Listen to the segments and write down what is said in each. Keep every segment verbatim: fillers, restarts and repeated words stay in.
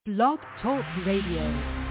Blog Talk Radio.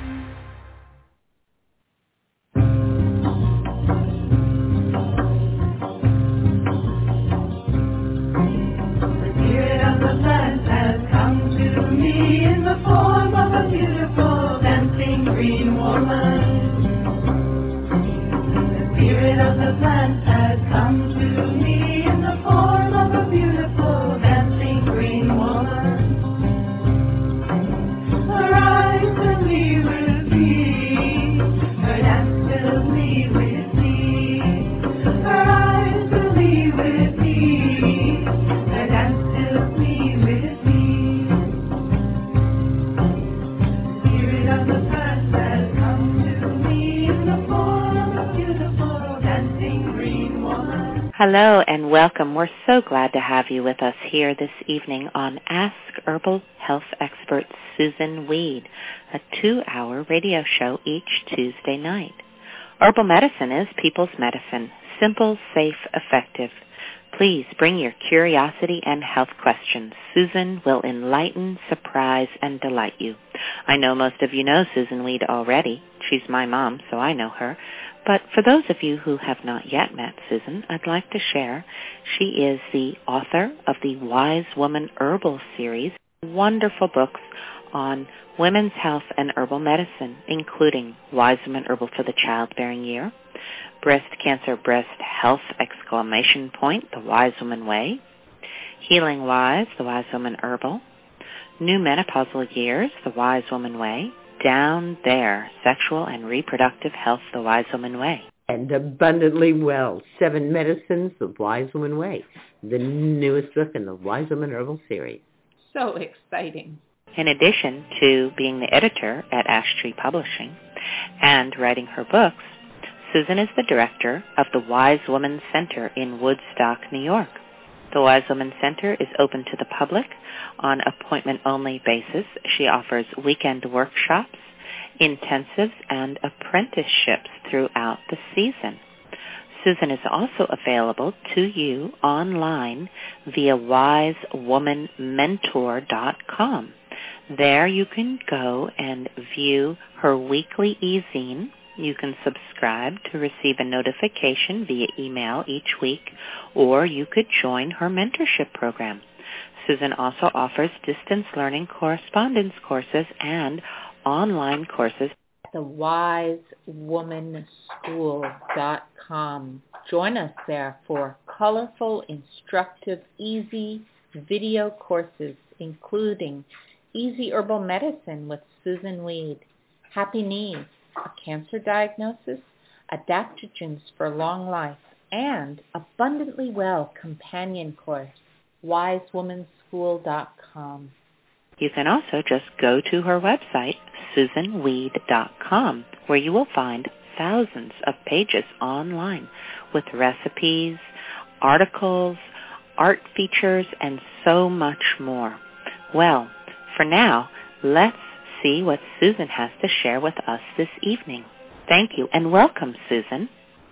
Hello and welcome. We're so glad to have you with us here this evening on Ask Herbal Health Expert Susun Weed, a two-hour radio show each Tuesday night. Herbal medicine is people's medicine, simple, safe, effective. Please bring your curiosity and health questions. Susun will enlighten, surprise, and delight you. I know most of you know Susun Weed already. She's my mom, so I know her. But for those of you who have not yet met Susun, I'd like to share she is the author of the Wise Woman Herbal series, wonderful books on women's health and herbal medicine, including Wise Woman Herbal for the Childbearing Year, Breast Cancer Breast Health Exclamation Point, The Wise Woman Way, Healing Wise, The Wise Woman Herbal, New Menopausal Years, The Wise Woman Way, Down There, Sexual and Reproductive Health, The Wise Woman Way. And Abundantly Well, Seven Medicines, The Wise Woman Way, the newest book in the Wise Woman Herbal series. So exciting. In addition to being the editor at Ash Tree Publishing and writing her books, Susun is the director of the Wise Woman Center in Woodstock, New York. The Wise Woman Center is open to the public on appointment-only basis. She offers weekend workshops, intensives, and apprenticeships throughout the season. Susun is also available to you online via wise woman mentor dot com. There you can go and view her weekly e-zine. You can subscribe to receive a notification via email each week, or you could join her mentorship program. Susun also offers distance learning correspondence courses and online courses. the wise woman school dot com. Join us there for colorful, instructive, easy video courses, including Easy Herbal Medicine with Susun Weed, Happy Knees, a cancer diagnosis, adaptogens for long life, and Abundantly Well companion course, wise woman school dot com. You can also just go to her website, susun weed dot com, where you will find thousands of pages online with recipes, articles, art features, and so much more. Well, for now, let's see what Susun has to share with us this evening. Thank you, and welcome, Susun.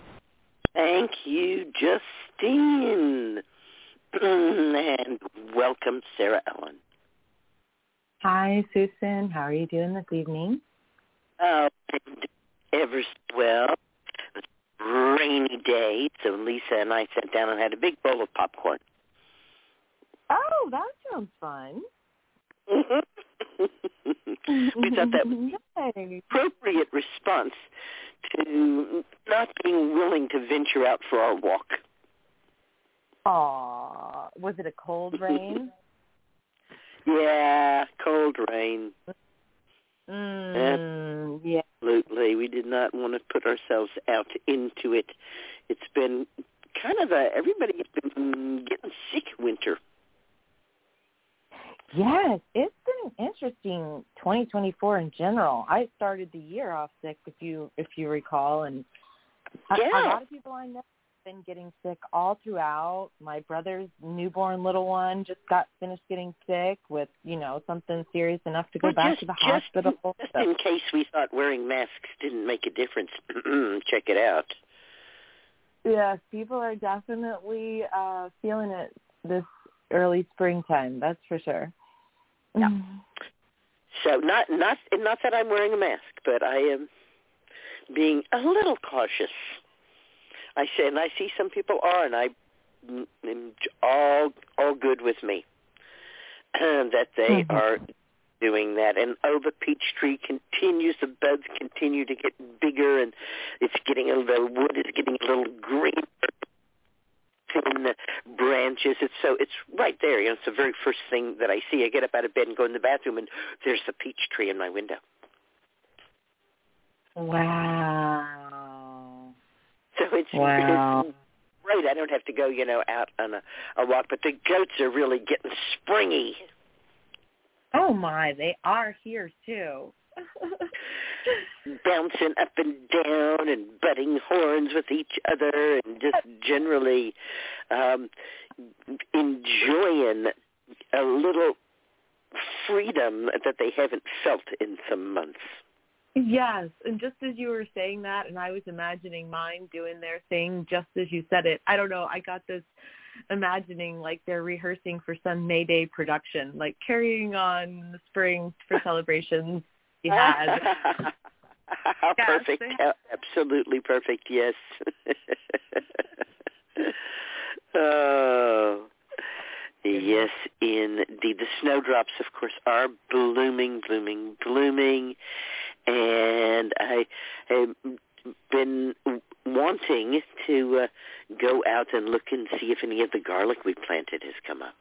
Thank you, Justine. And welcome, Sarah Ellen. Hi, Susun. How are you doing this evening? Oh, ever so well. It's a rainy day, so Lisa and I sat down and had a big bowl of popcorn. Oh, that sounds fun. We thought that was an appropriate response to not being willing to venture out for our walk. Aw, was it a cold rain? Yeah, cold rain. Mm, yeah. Absolutely. We did not want to put ourselves out into it. It's been kind of a, everybody's been getting sick winter. Yes, it's been an interesting twenty twenty-four in general. I started the year off sick, if you if you recall, and yeah. a, a lot of people I know have been getting sick all throughout. My brother's newborn little one just got finished getting sick with, you know, something serious enough to go well, back just, to the just, hospital. Just so. in case we thought wearing masks didn't make a difference, check it out. Yes, people are definitely uh, feeling it this early springtime, that's for sure. Yeah. So not not not that I'm wearing a mask, but I am being a little cautious. I say, and I see some people are, and I am all all good with me that they mm-hmm. are doing that. And oh, the peach tree continues, the buds continue to get bigger, and it's getting a little, wood is getting a little greener in the branches. It's so, it's right there. You know, it's the very first thing that I see. I get up out of bed and go in the bathroom, and there's the peach tree in my window. Wow. So it's, wow. it's great. I don't have to go, you know, out on a, a walk, but the goats are really getting springy. Oh, my, they are here, too. Bouncing up and down and butting horns with each other and just generally um, enjoying a little freedom that they haven't felt in some months. Yes, and just as you were saying that, and I was imagining mine doing their thing just as you said it, I don't know, I got this imagining like they're rehearsing for some May Day production, like carrying on in the spring for celebrations we had. How yes, perfect. How absolutely perfect, yes. Oh, yes, indeed. The snowdrops, of course, are blooming, blooming, blooming. And I have been wanting to uh, go out and look and see if any of the garlic we planted has come up.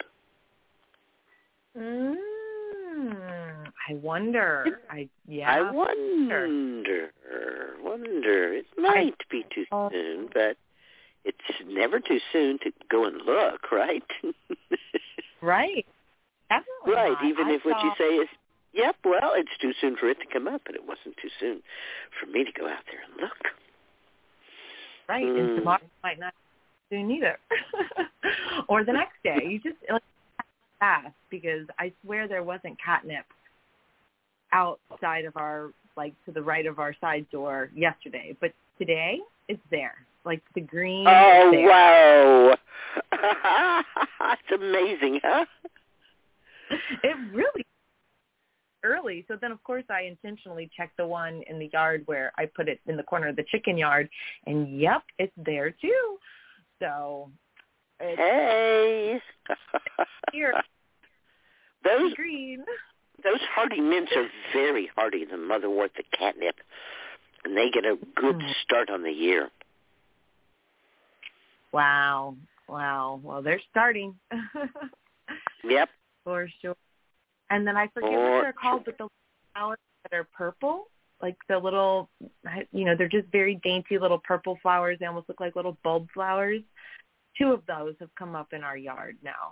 Mm, I wonder. I yeah. I wonder. Wonder. It might I, be too uh, soon, but it's never too soon to go and look, right? Right. Definitely right. Not. Even I if saw... what you say is, yep, well, it's too soon for it to come up, but it wasn't too soon for me to go out there and look. Right, mm. and tomorrow might not be soon either. Or the next day. You just like, fast, because I swear there wasn't catnip outside of our, like, to the right of our side door yesterday. But today, it's there. Like, the green Oh, is there. Wow. That's amazing, huh? It really early. So then, of course, I intentionally checked the one in the yard where I put it in the corner of the chicken yard, and yep, it's there too. So, it's hey, here. Those green. Those hardy mints are very hardy. The motherwort, the catnip, and they get a good start on the year. Wow, wow. Well, they're starting. Yep. For sure. And then I forget or, what they're called, but the flowers that are purple, like the little, you know, they're just very dainty little purple flowers. They almost look like little bulb flowers. Two of those have come up in our yard now.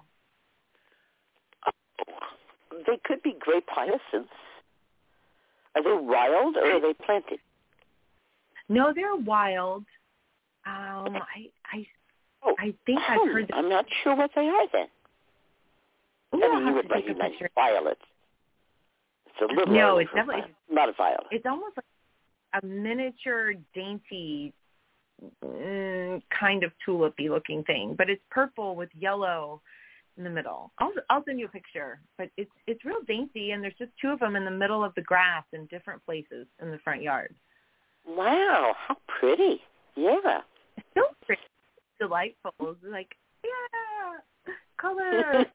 They could be grape hyacinths. Are they wild or are they planted? No, they're wild. Um, I, I, oh, I think oh, I've heard. I'm not sure what they are then. Ooh, I mean, you would recognize violets. It's a little no, it's definitely violet. Not a violet. It's almost like a miniature, dainty mm, kind of tulipy looking thing, but it's purple with yellow in the middle. I'll I'll send you a picture, but it's it's real dainty, and there's just two of them in the middle of the grass in different places in the front yard. Wow, how pretty! Yeah, it's so pretty, delightful. It's like yeah, color.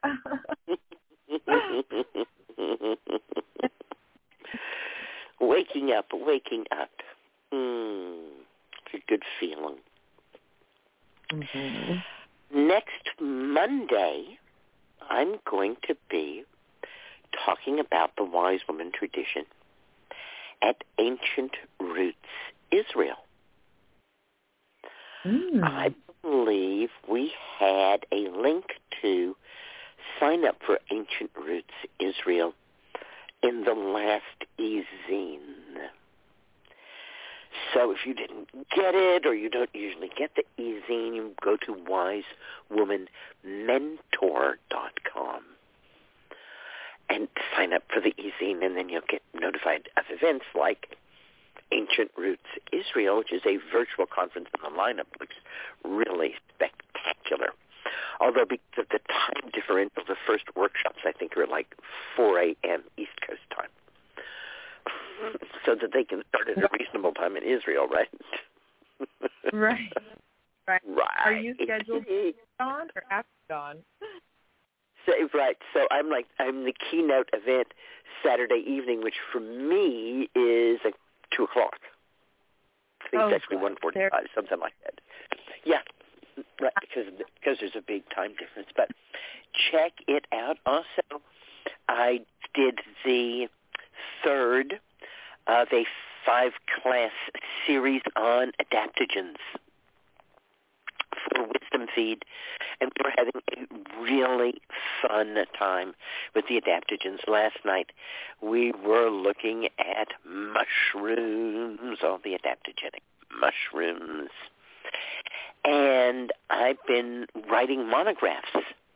Waking up, waking up. Mm, it's a good feeling. Mm-hmm. Next Monday, I'm going to be talking about the wise woman tradition at Ancient Roots, Israel. Mm. I believe we had a link to sign up for Ancient Roots, Israel in the last e-zine. So if you didn't get it or you don't usually get the e-zine, you go to wise woman mentor dot com and sign up for the e-zine, and then you'll get notified of events like Ancient Roots Israel, which is a virtual conference, and the lineup looks really spectacular. Although because of the time differential, the first workshops, I think, are like four a.m. East Coast time. so that they can start at a reasonable time in Israel, right? Right. Right. Right. Are you scheduled for dawn or after dawn? So, right. So I'm like I'm the keynote event Saturday evening, which for me is like two o'clock. I think Oh, it's actually good. one forty-five, something like that. Yeah, right. Because because there's a big time difference. But check it out. Also, I did the third of a five-class series on adaptogens for Wisdom Feed, and we were having a really fun time with the adaptogens. Last night we were looking at mushrooms, all the adaptogenic mushrooms, and I've been writing monographs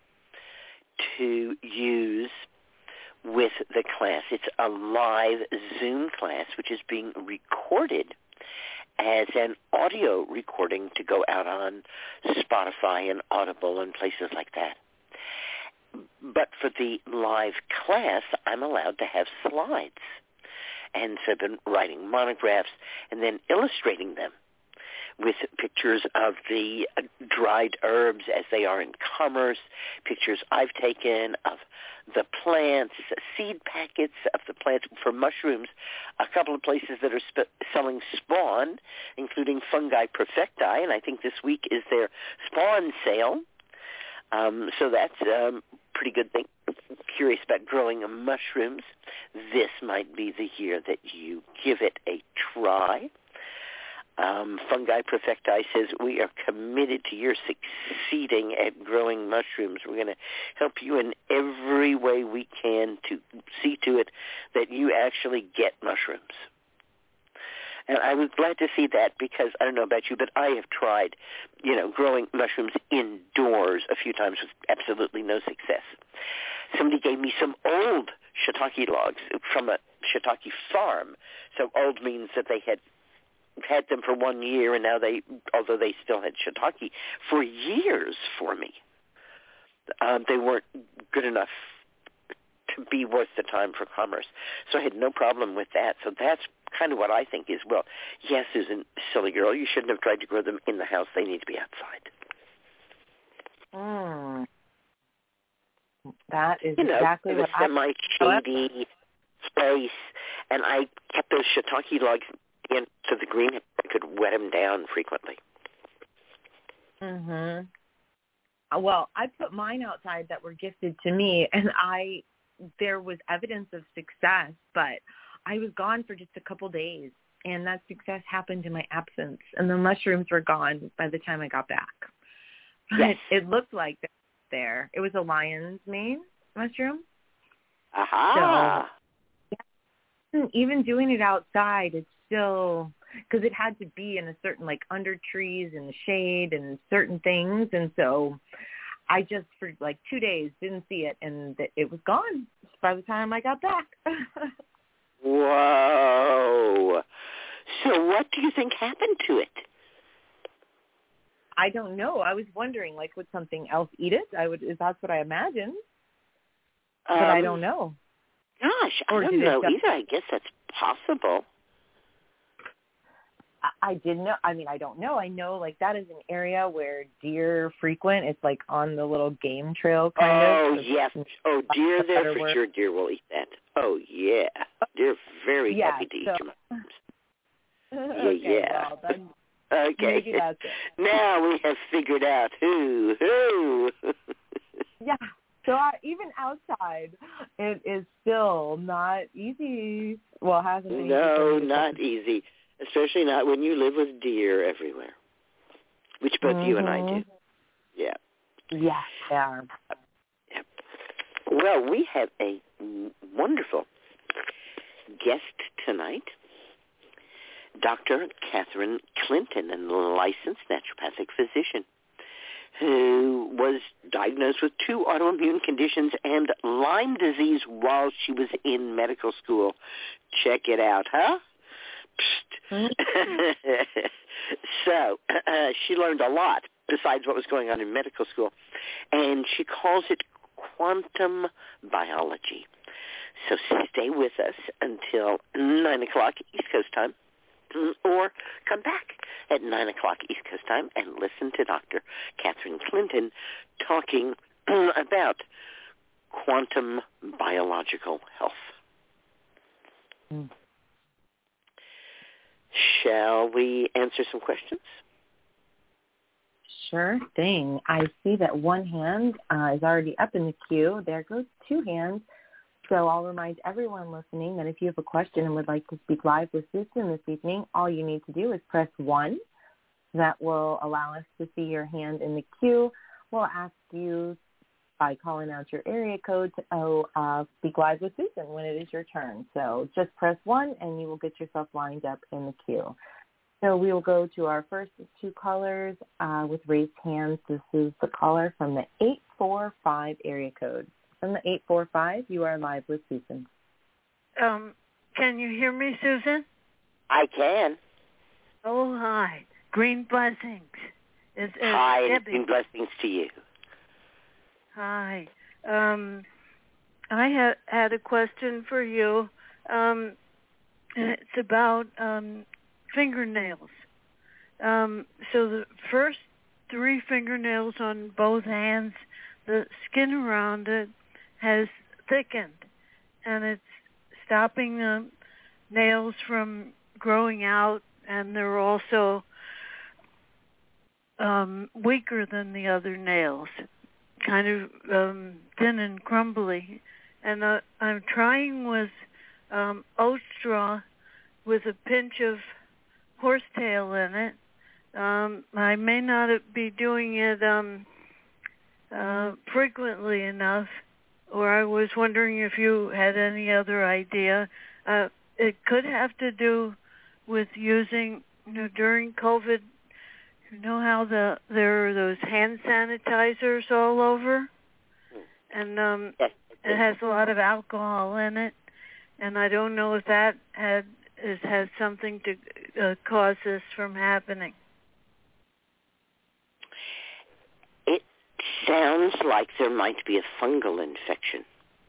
to use with the class. It's a live Zoom class, which is being recorded as an audio recording to go out on Spotify and Audible and places like that. But for the live class, I'm allowed to have slides. And so I've been writing monographs and then illustrating them with pictures of the dried herbs as they are in commerce, pictures I've taken of the plants, seed packets of the plants for mushrooms, a couple of places that are sp- selling spawn, including Fungi Perfecti, and I think this week is their spawn sale. Um, so that's a um, pretty good thing. Curious about growing mushrooms. This might be the year that you give it a try. Um, Fungi Perfecti says, we are committed to your succeeding at growing mushrooms. We're going to help you in every way we can to see to it that you actually get mushrooms. And I was glad to see that because, I don't know about you, but I have tried, you know, growing mushrooms indoors a few times with absolutely no success. Somebody gave me some old shiitake logs from a shiitake farm. So old means that they had had them for one year, and now they, although they still had shiitake for years for me, um, they weren't good enough to be worth the time for commerce. So I had no problem with that. So that's kind of what I think is, well, yes, Susan, silly girl, you shouldn't have tried to grow them in the house. They need to be outside. Mm. That is you know, exactly in what a semi-shady place, and I kept those shiitake logs in to the green. I could wet them down frequently. Mhm. Well, I put mine outside that were gifted to me, and I there was evidence of success, but I was gone for just a couple days, and that success happened in my absence, and the mushrooms were gone by the time I got back. Yes. It looked like there. It was a lion's mane mushroom. Aha. So, yeah, even doing it outside, it's still, because it had to be in a certain, like, under trees and the shade and certain things, and so I just, for like two days, didn't see it, and it was gone by the time I got back. Whoa. So what do you think happened to it? I don't know. I was wondering, like, would something else eat it? I would. That's what I imagined, but um, I don't know. Gosh, or I don't know just, either. I guess that's possible. I, I didn't know. I mean, I don't know. I know, like, that is an area where deer frequent. It's like on the little game trail, kind oh, of. Oh yes. Oh, deer there for word. Sure. Deer will eat that. Oh yeah. They're very yeah, happy to eat so, your mushrooms. okay, yeah. yeah. Well, then, Okay. maybe that's it. Now we have figured out who, who. Yeah. So I, even outside, it is still not easy. Well, it hasn't been No, easy. not easy. Especially not when you live with deer everywhere, which both mm-hmm. you and I do. Yeah. Yeah, they are. Yep. Well, we have a wonderful guest tonight. Doctor Catherine Clinton, a licensed naturopathic physician who was diagnosed with two autoimmune conditions and Lyme disease while she was in medical school. Check it out, huh? So uh, she learned a lot besides what was going on in medical school, and she calls it quantum biology. So stay with us until nine o'clock East Coast time, or come back at nine o'clock East Coast time and listen to Doctor Catherine Clinton talking about quantum biological health. Mm. Shall we answer some questions? Sure thing. I see that one hand uh, is already up in the queue. There goes two hands. So I'll remind everyone listening that if you have a question and would like to speak live with Susan this evening, all you need to do is press one. That will allow us to see your hand in the queue. We'll ask you by calling out your area code to oh, uh, speak live with Susan when it is your turn. So just press one and you will get yourself lined up in the queue. So we will go to our first two callers uh, with raised hands. This is the caller from the eight four five area code. From the eight four five, you are live with Susan. Um, can you hear me, Susan? I can. Oh, hi. Green blessings. It's, it's Hi, and Debbie. green blessings to you. Hi. Um, I had had a question for you. Um, and it's about um, fingernails. Um, so the first three fingernails on both hands, the skin around it has thickened, and it's stopping the nails from growing out, and they're also um, weaker than the other nails, kind of um, thin and crumbly. And uh, I'm trying with um, oat straw with a pinch of horsetail in it. Um, I may not be doing it um, uh, frequently enough, or I was wondering if you had any other idea. Uh, it could have to do with using, you know, during COVID, you know how the there are those hand sanitizers all over? And um, it has a lot of alcohol in it, and I don't know if that had is, has something to uh, cause this from happening. It sounds like there might be a fungal infection.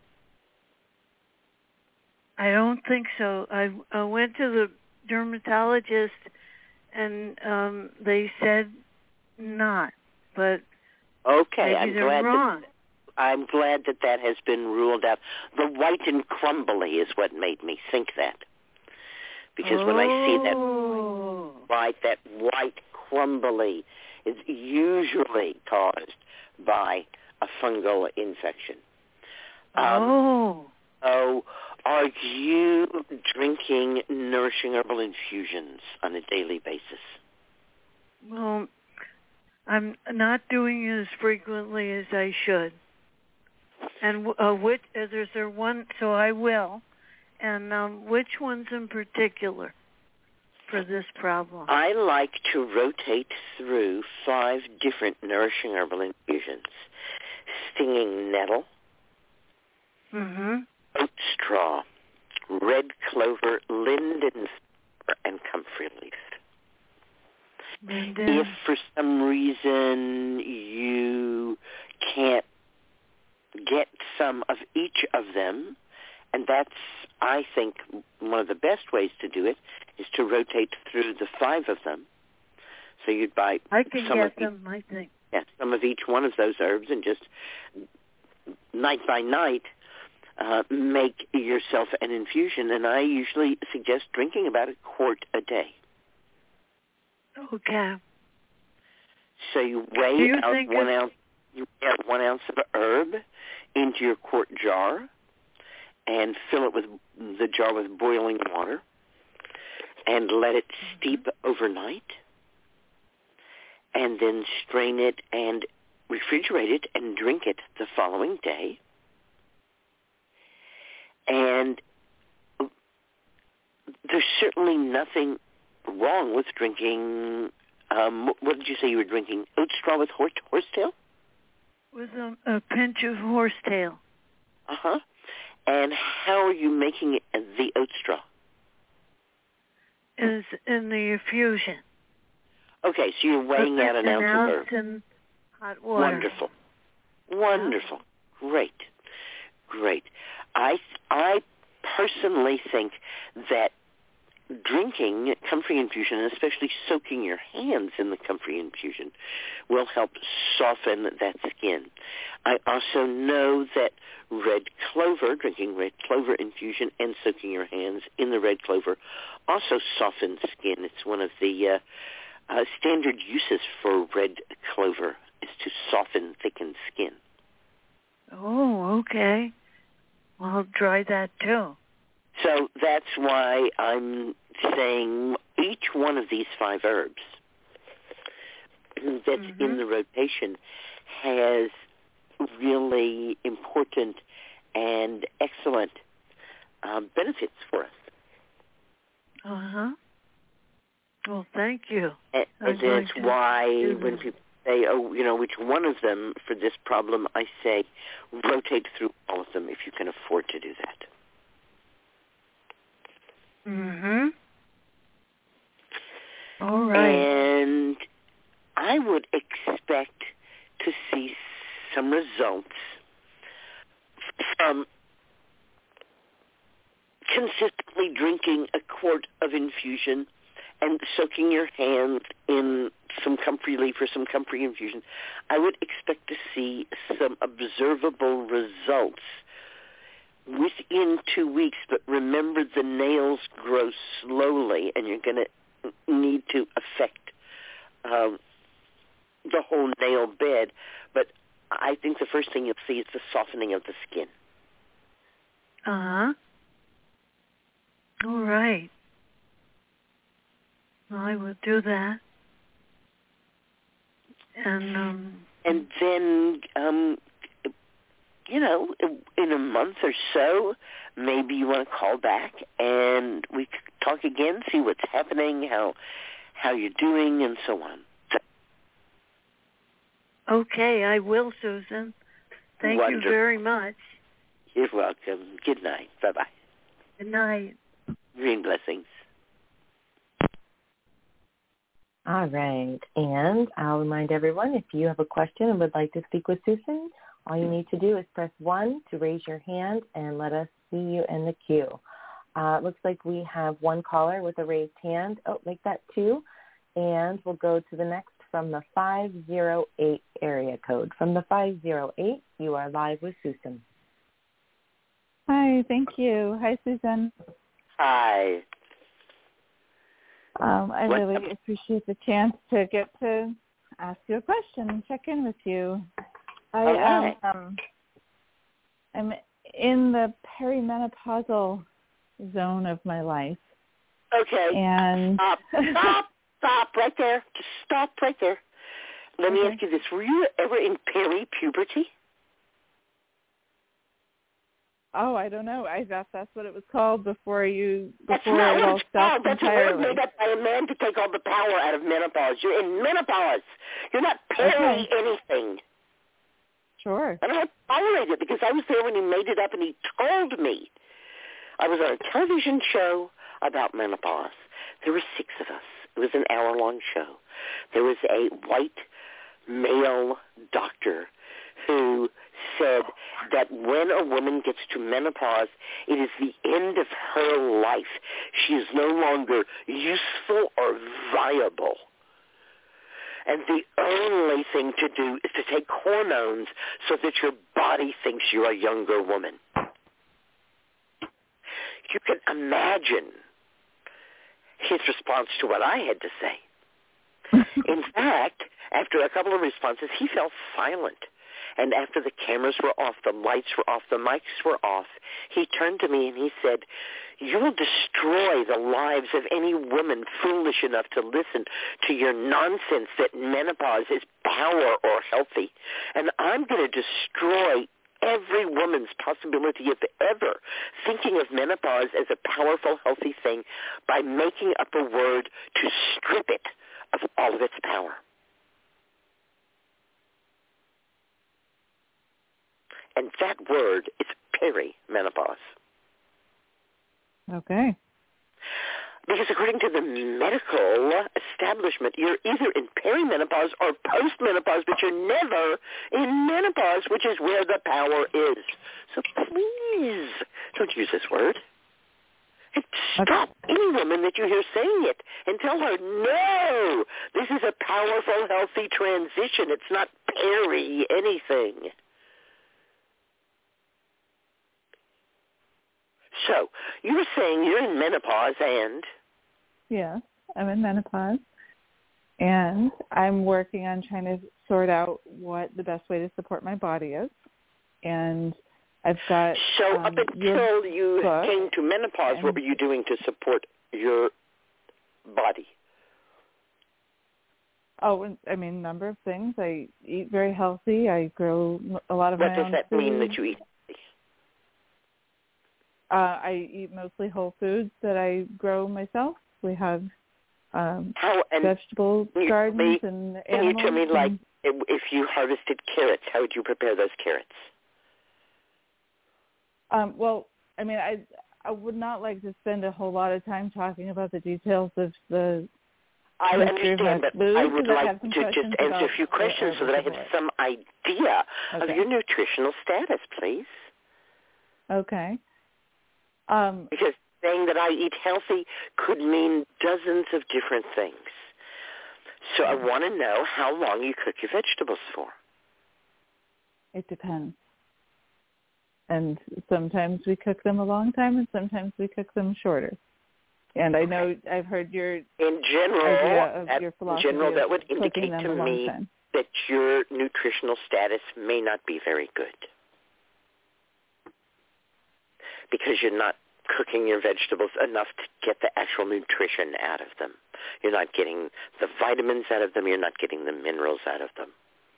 I don't think so. I, I went to the dermatologist, and um, they said not, but Okay, maybe I'm they're glad wrong. that I'm glad that that has been ruled out. The white and crumbly is what made me think that, because oh. when I see that white, that white crumbly is usually caused by a fungal infection. Um, oh. Oh, are you drinking nourishing herbal infusions on a daily basis? Well, I'm not doing it as frequently as I should. And uh, which is there one? So I will. And um, which ones in particular for this problem? I like to rotate through five different nourishing herbal infusions: stinging nettle, Mm-hmm. oat straw, red clover, linden, and comfrey leaf. And, uh, If for some reason you can't get some of each of them, and that's, I think, one of the best ways to do it, is to rotate through the five of them. So you'd buy I can some get of them, I think. Yeah, some of each one of those herbs, and just night by night uh, make yourself an infusion. And I usually suggest drinking about a quart a day. Okay. So you weigh Do you out think one it- ounce. You weigh out one ounce of herb into your quart jar, and fill it with the jar with boiling water, and let it steep overnight, and then strain it and refrigerate it and drink it the following day. And there's certainly nothing wrong with drinking, um, what did you say you were drinking, oat straw with horse, horsetail? With a, a pinch of horsetail. Uh-huh. And how are you making it, the oat straw? Is in the infusion. Okay, so you're weighing out an, an ounce, ounce of herb. in hot water. Wonderful. Wonderful. Great. Great. I I personally think that drinking comfrey infusion, and especially soaking your hands in the comfrey infusion, will help soften that skin. I also know that red clover, drinking red clover infusion and soaking your hands in the red clover also softens skin. It's one of the uh, uh, standard uses for red clover is to soften, thicken skin. Oh, okay. Well, I'll try that too. So that's why I'm saying each one of these five herbs that's mm-hmm. in the rotation has really important and excellent um, benefits for us. Uh-huh. Well, thank you. And, and that's why when people say, oh, you know, which one of them for this problem, I say rotate through all of them if you can afford to do that. Mm-hmm. All right. And I would expect to see some results from consistently drinking a quart of infusion and soaking your hands in some comfrey leaf or some comfrey infusion. I would expect to see some observable results within two weeks, but remember the nails grow slowly, and you're going to need to affect um, the whole nail bed. But I think the first thing you'll see is the softening of the skin. Uh-huh. All right. Well, I will do that. And um, and then, um, you know, in a month or so, maybe you want to call back and we talk again, see what's happening, how how you're doing, and so on. Okay, I will, Susan. Thank Wonderful. you very much. You're welcome. Good night. Bye-bye. Good night. Green blessings. All right. And I'll remind everyone, if you have a question and would like to speak with Susan, all you need to do is press one to raise your hand and let us see you in the queue. Uh, it looks like we have one caller with a raised hand. Oh, make that two. And we'll go to the next from the five zero eight area code. From the five zero eight, you are live with Susan. Hi, thank you. Hi, Susan. Hi. Um, I what? really appreciate the chance to get to ask you a question and check in with you. I right. um, I'm in the perimenopausal zone of my life. Okay. And stop, stop, stop right there. Just stop right there. Let okay. me ask you this. Were you ever in peri-puberty? Oh, I don't know. I thought that's what it was called before you before That's not it what all it's stopped called. That's entirely. a word made up by a man to take all the power out of menopause. You're in menopause. You're not peri okay. anything. Sure. And I tolerate it because I was there when he made it up and he told me. I was on a television show about menopause. There were six of us. It was an hour-long show. There was a white male doctor who said that when a woman gets to menopause, it is the end of her life. She is no longer useful or viable. And the only thing to do is to take hormones so that your body thinks you're a younger woman. You can imagine his response to what I had to say. In fact, after a couple of responses, he fell silent. And after the cameras were off, the lights were off, the mics were off, he turned to me and he said, you will destroy the lives of any woman foolish enough to listen to your nonsense that menopause is power or healthy. And I'm going to destroy every woman's possibility of ever thinking of menopause as a powerful, healthy thing by making up a word to strip it of all of its power. And that word is perimenopause. Okay. Because according to the medical establishment. You're either in perimenopause or postmenopause, but you're never in menopause, which is where the power is. So please don't use this word. And stop any woman that you hear saying it and tell her, no, this is a powerful, healthy transition. It's not peri anything. So you were saying you're in menopause and? Yes, I'm in menopause. And I'm working on trying to sort out what the best way to support my body is. And I've got So um, up until you book, came to menopause, what were you doing to support your body? Oh, I mean, a number of things. I eat very healthy. I grow a lot of what my does own that food. mean that you eat? Uh, I eat mostly whole foods that I grow myself. We have um, How, and vegetable you gardens me, and Can animals. you tell me, and, like, if you harvested carrots, how would you prepare those carrots? Um, well, I mean, I I would not like to spend a whole lot of time talking about the details of the I understand, but food, I would I like to just answer a few questions so that I have some idea okay. of your nutritional status, please. Okay. Um, because saying that I eat healthy could mean dozens of different things. So I want to know how long you cook your vegetables for. It depends. And sometimes we cook them a long time, and sometimes we cook them shorter. And I know I've heard your in general, idea of that, your in general, that would indicate to me time. that your nutritional status may not be very good because you're not cooking your vegetables enough to get the actual nutrition out of them. You're not getting the vitamins out of them. You're not getting the minerals out of them.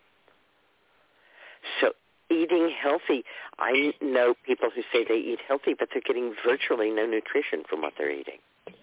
So eating healthy, I know people who say they eat healthy, but they're getting virtually no nutrition from what they're eating.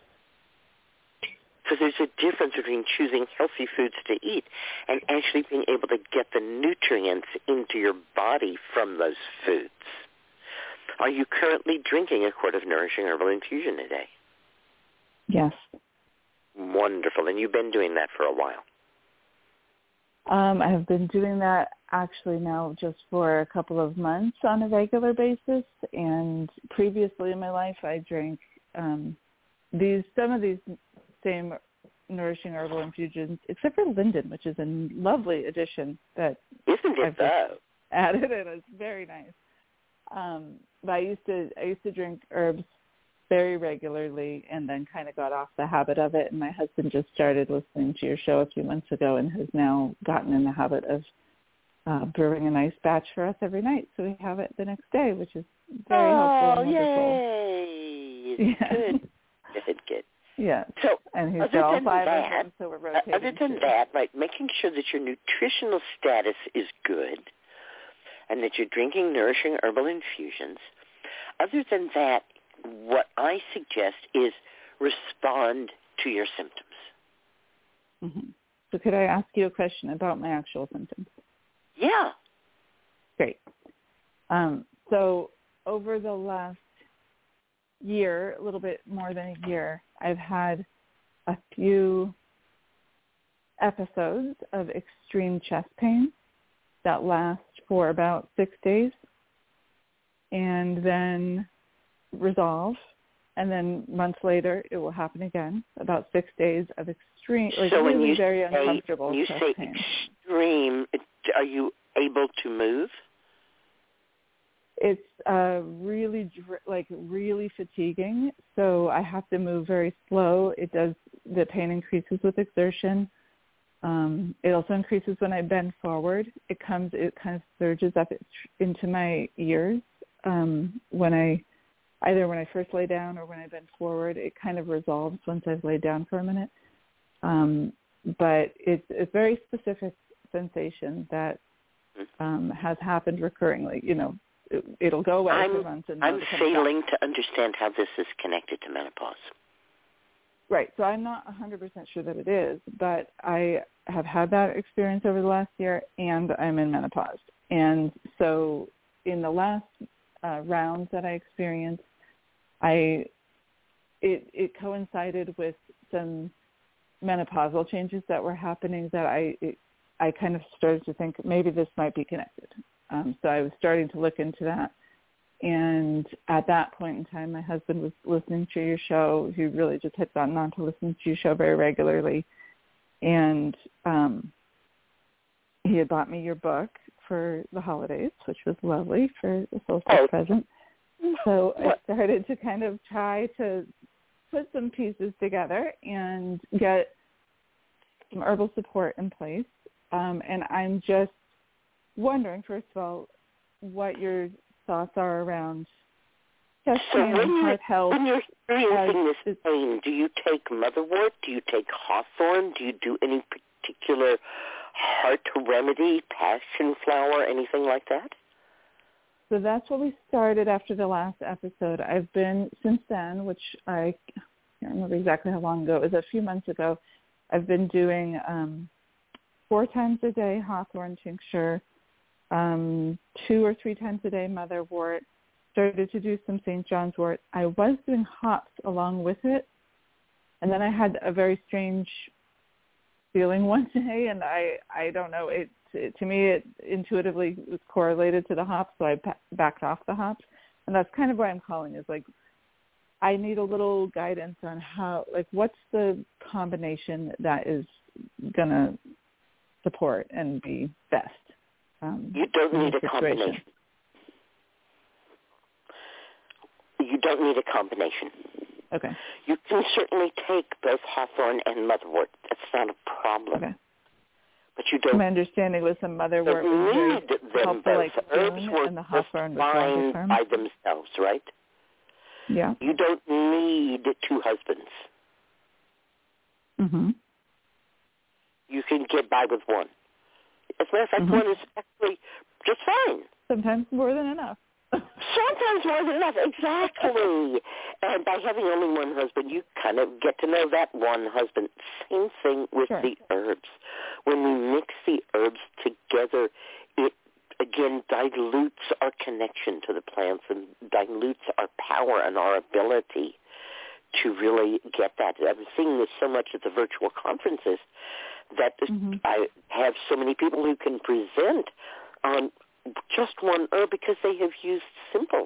So there's a difference between choosing healthy foods to eat and actually being able to get the nutrients into your body from those foods. Are you currently drinking a quart of nourishing herbal infusion a day? Yes. Wonderful. And you've been doing that for a while? Um, I have been doing that actually now just for a couple of months on a regular basis. And previously in my life, I drank um, these some of these same nourishing herbal infusions, except for linden, which is a lovely addition that Isn't it I've though? added, and it's very nice. Um, but I used to I used to drink herbs very regularly, and then kind of got off the habit of it. And my husband just started listening to your show a few months ago, and has now gotten in the habit of uh, brewing a nice batch for us every night, so we have it the next day, which is very oh, helpful and wonderful. Yay! Yeah. Good, good, good. Yeah. So and he's other got all than five that, of them, so we're rotating. Other than too. that, right, making sure that your nutritional status is good and that you're drinking nourishing herbal infusions. Other than that, what I suggest is respond to your symptoms. Mm-hmm. So could I ask you a question about my actual symptoms? Yeah. Great. Um, so over the last year, a little bit more than a year, I've had a few episodes of extreme chest pain that last for about six days and then resolve. And then months later, it will happen again, about six days of extreme, like so really when you very say, uncomfortable when you chest say pain. Extreme, are you able to move? It's uh, really, like, really fatiguing, so I have to move very slow. It does, the pain increases with exertion. Um, it also increases when I bend forward. It comes, it kind of surges up into my ears um, when I, either when I first lay down or when I bend forward. It kind of resolves once I've laid down for a minute. Um, but it's a very specific sensation that um, has happened recurringly, you know. It, it'll go away I'm, for months. And I'm failing back. to understand how this is connected to menopause. Right. So I'm not one hundred percent sure that it is, but I have had that experience over the last year, and I'm in menopause. And so in the last uh, rounds that I experienced, I it, it coincided with some menopausal changes that were happening that I I kind of started to think maybe this might be connected. Um, so I was starting to look into that. And at that point in time, my husband was listening to your show. He really just had gotten on to listening to your show very regularly. And um, he had bought me your book for the holidays, which was lovely for the solstice oh. present. So I started to kind of try to put some pieces together and get some herbal support in place. Um, and I'm just wondering, first of all, what your thoughts are around chest pain so and heart health. When you're experiencing this pain, do you take motherwort? Do you take hawthorn? Do you do any particular heart remedy, passion flower, anything like that? So that's what we started after the last episode. I've been, since then, which I can't remember exactly how long ago, it was a few months ago, I've been doing um, four times a day hawthorn tincture, um, two or three times a day motherwort, started to do some Saint John's wort. I was doing hops along with it, and then I had a very strange feeling one day, and I, I don't know, it, it to me it intuitively was correlated to the hops, so I pa- backed off the hops, and that's kind of why I'm calling, is like I need a little guidance on how, like what's the combination that is going to support and be best. Um, you don't need a combination. You don't need a combination. Okay. You can certainly take both hawthorn and motherwort. That's not a problem. Okay. But you don't. My understanding was the motherwort was need very helpful, like herbs were and the hawthorn was fine by themselves, right? Yeah. You don't need two husbands. Mm-hmm. You can get by with one. As a matter of fact, mm-hmm. one is actually just fine. Sometimes more than enough. Sometimes more than enough, exactly. And by having only one husband, you kind of get to know that one husband. Same thing with sure. the herbs. When we mix the herbs together, it, again, dilutes our connection to the plants and dilutes our power and our ability to really get that. I'm seeing this so much at the virtual conferences that mm-hmm. I have so many people who can present on just one herb because they have used simples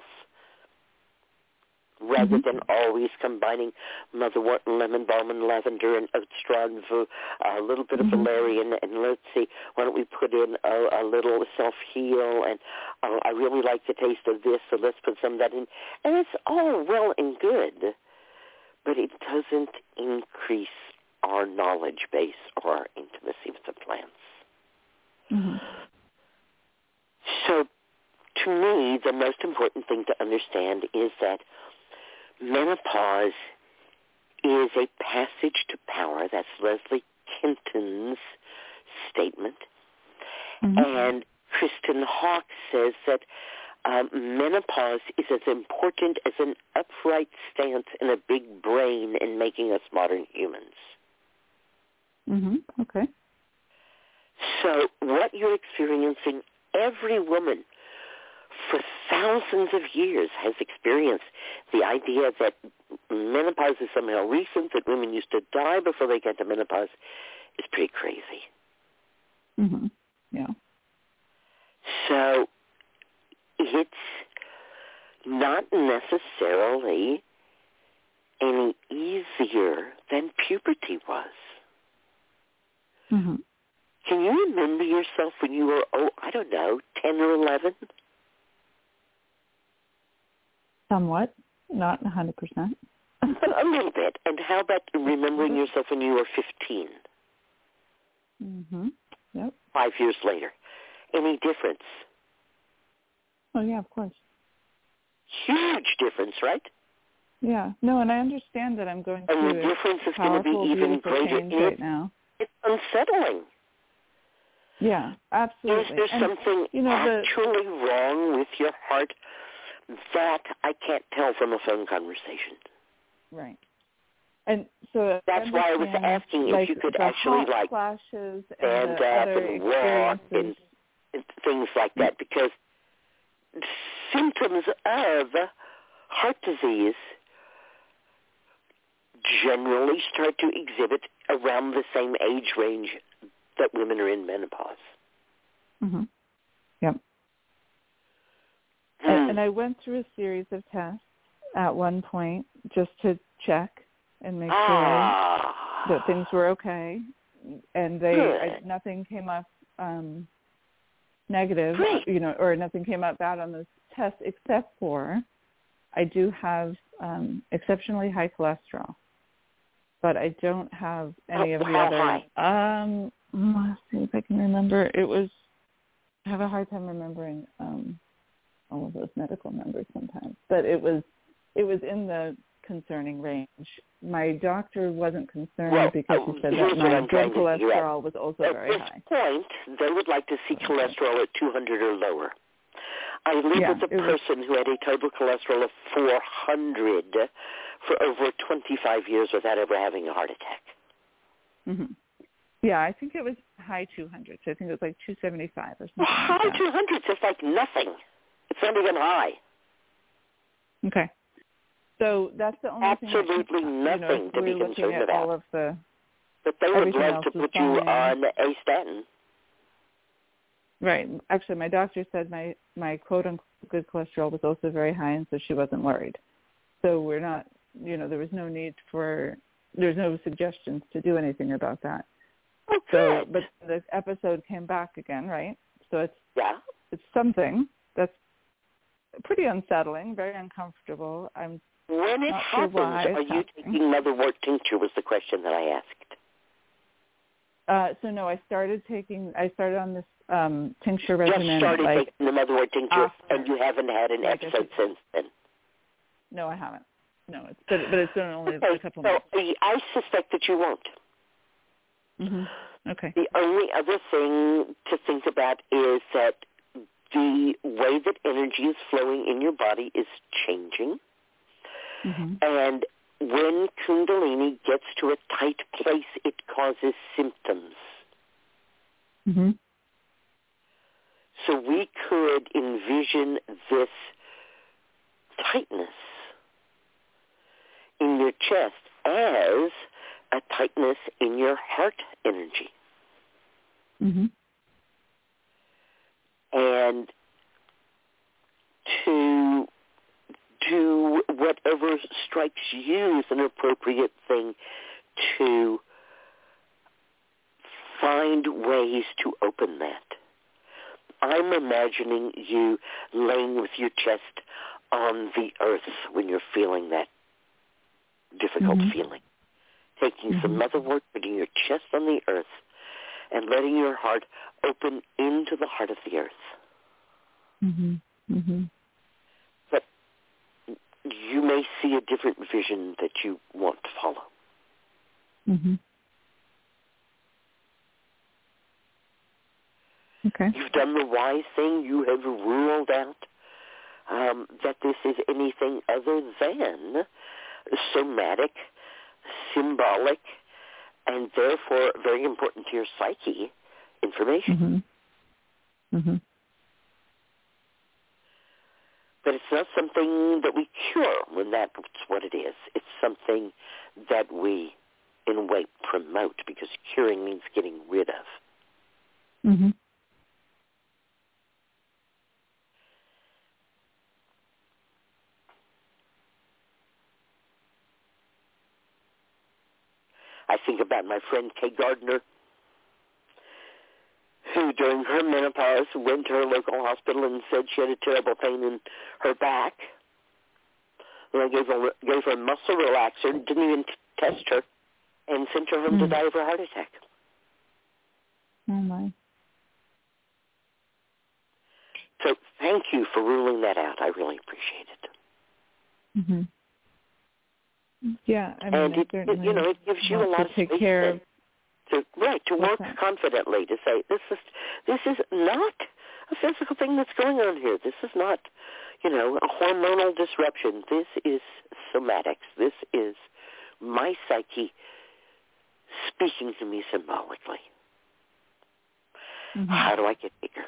rather mm-hmm. than always combining motherwort and lemon balm and lavender and oat straw and a little bit of mm-hmm. valerian, and let's see, why don't we put in a, a little self-heal, and uh, I really like the taste of this, so let's put some of that in. And it's all well and good, but it doesn't increase our knowledge base or our intimacy with the plants. Mm-hmm. So, to me, the most important thing to understand is that menopause is a passage to power. That's Leslie Kenton's statement. Mm-hmm. And Kristen Hawk says that um, menopause is as important as an upright stance and a big brain in making us modern humans. Mm-hmm. Okay. So what you're experiencing, every woman for thousands of years has experienced the idea that menopause is somehow recent, that women used to die before they got to menopause, is pretty crazy. Mm-hmm. Yeah. So it's not necessarily any easier than puberty was. Mm-hmm. Can you remember yourself when you were, oh, I don't know, ten or eleven? Somewhat. Not one hundred percent. A little bit. And how about remembering mm-hmm. yourself when you were fifteen? Mm-hmm. Yep. Five years later. Any difference? Oh, yeah, of course. Huge difference, right? Yeah. No, and I understand that I'm going and through the difference a is going to be even greater change right now. It's unsettling. Yeah, absolutely. Is there and, something you know, actually the, wrong with your heart? That I can't tell from a phone conversation. Right. And so that's why I was asking like if you could the actually hot like flashes stand and up other and walk and, and things like that, because symptoms of heart disease generally start to exhibit around the same age range that women are in menopause. Mm-hmm. Yep. Hmm. And, and I went through a series of tests at one point just to check and make ah. sure that things were okay. And they I, nothing came up um, negative, Great. you know, or nothing came up bad on those tests, except for I do have um, exceptionally high cholesterol, but I don't have any oh, of the how other. High? Um, let's see if I can remember. It was. I have a hard time remembering um, all of those medical numbers sometimes, but it was it was in the concerning range. My doctor wasn't concerned well, because he said that my good cholesterol was also At very this high. point, they would like to see cholesterol at two hundred or lower. I lived yeah, with a person who had a total cholesterol of four hundred for over twenty-five years without ever having a heart attack. Mm-hmm. Yeah, I think it was high two hundreds. I think it was like two seventy-five or something well, like high that. two hundreds is like nothing. It's not even high. Okay. So that's the only Absolutely thing nothing you know, to be we're looking concerned at about. all of the, but they would everything love else to is put you fine. on a statin. Right. Actually, my doctor said my, my quote-unquote good cholesterol was also very high, and so she wasn't worried. So we're not, you know, there was no need for, there's no suggestions to do anything about that. Oh, so, good. but the episode came back again, right? So it's yeah. it's something that's pretty unsettling, very uncomfortable. I'm When it not happens, sure why are it's you happening. taking motherwort tincture was the question that I asked. Uh, so no, I started taking, I started on this um, tincture regimen. Just started like, taking the motherwort tincture, after, and you haven't had an like episode since then. No, I haven't. No, it's but, but it's been only okay, a couple so months. I suspect that you won't. Mm-hmm. Okay. The only other thing to think about is that the way that energy is flowing in your body is changing. Mm-hmm. And when Kundalini gets to a tight place, it causes symptoms. Mm-hmm. So we could envision this tightness in your chest as a tightness in your heart energy. Mm-hmm. And to do whatever strikes you as an appropriate thing to find ways to open that. I'm imagining you laying with your chest on the earth when you're feeling that difficult mm-hmm. feeling. Taking mm-hmm. some motherwort, putting your chest on the earth, and letting your heart open into the heart of the earth. Mm-hmm. Mm-hmm. But you may see a different vision that you want to follow. Mm-hmm. Okay. You've done the wise thing. You have ruled out um, that this is anything other than somatic, symbolic, and therefore very important to your psyche information. Mm-hmm. Mm-hmm. But it's not something that we cure when that's what it is. It's something that we, in a way, promote, because curing means getting rid of. Mm-hmm. I think about my friend Kay Gardner, who during her menopause went to her local hospital and said she had a terrible pain in her back. And I gave her, gave her a muscle relaxer, didn't even test her, and sent her home mm. to die of a heart attack. Oh, my. So thank you for ruling that out. I really appreciate it. Mm-hmm. Yeah, I mean, and it, I it, you know, it gives you a lot of take space care of to, right, to work that? confidently, to say, this is this is not a physical thing that's going on here. This is not, you know, a hormonal disruption. This is somatics. This is my psyche speaking to me symbolically. Mm-hmm. How do I get bigger?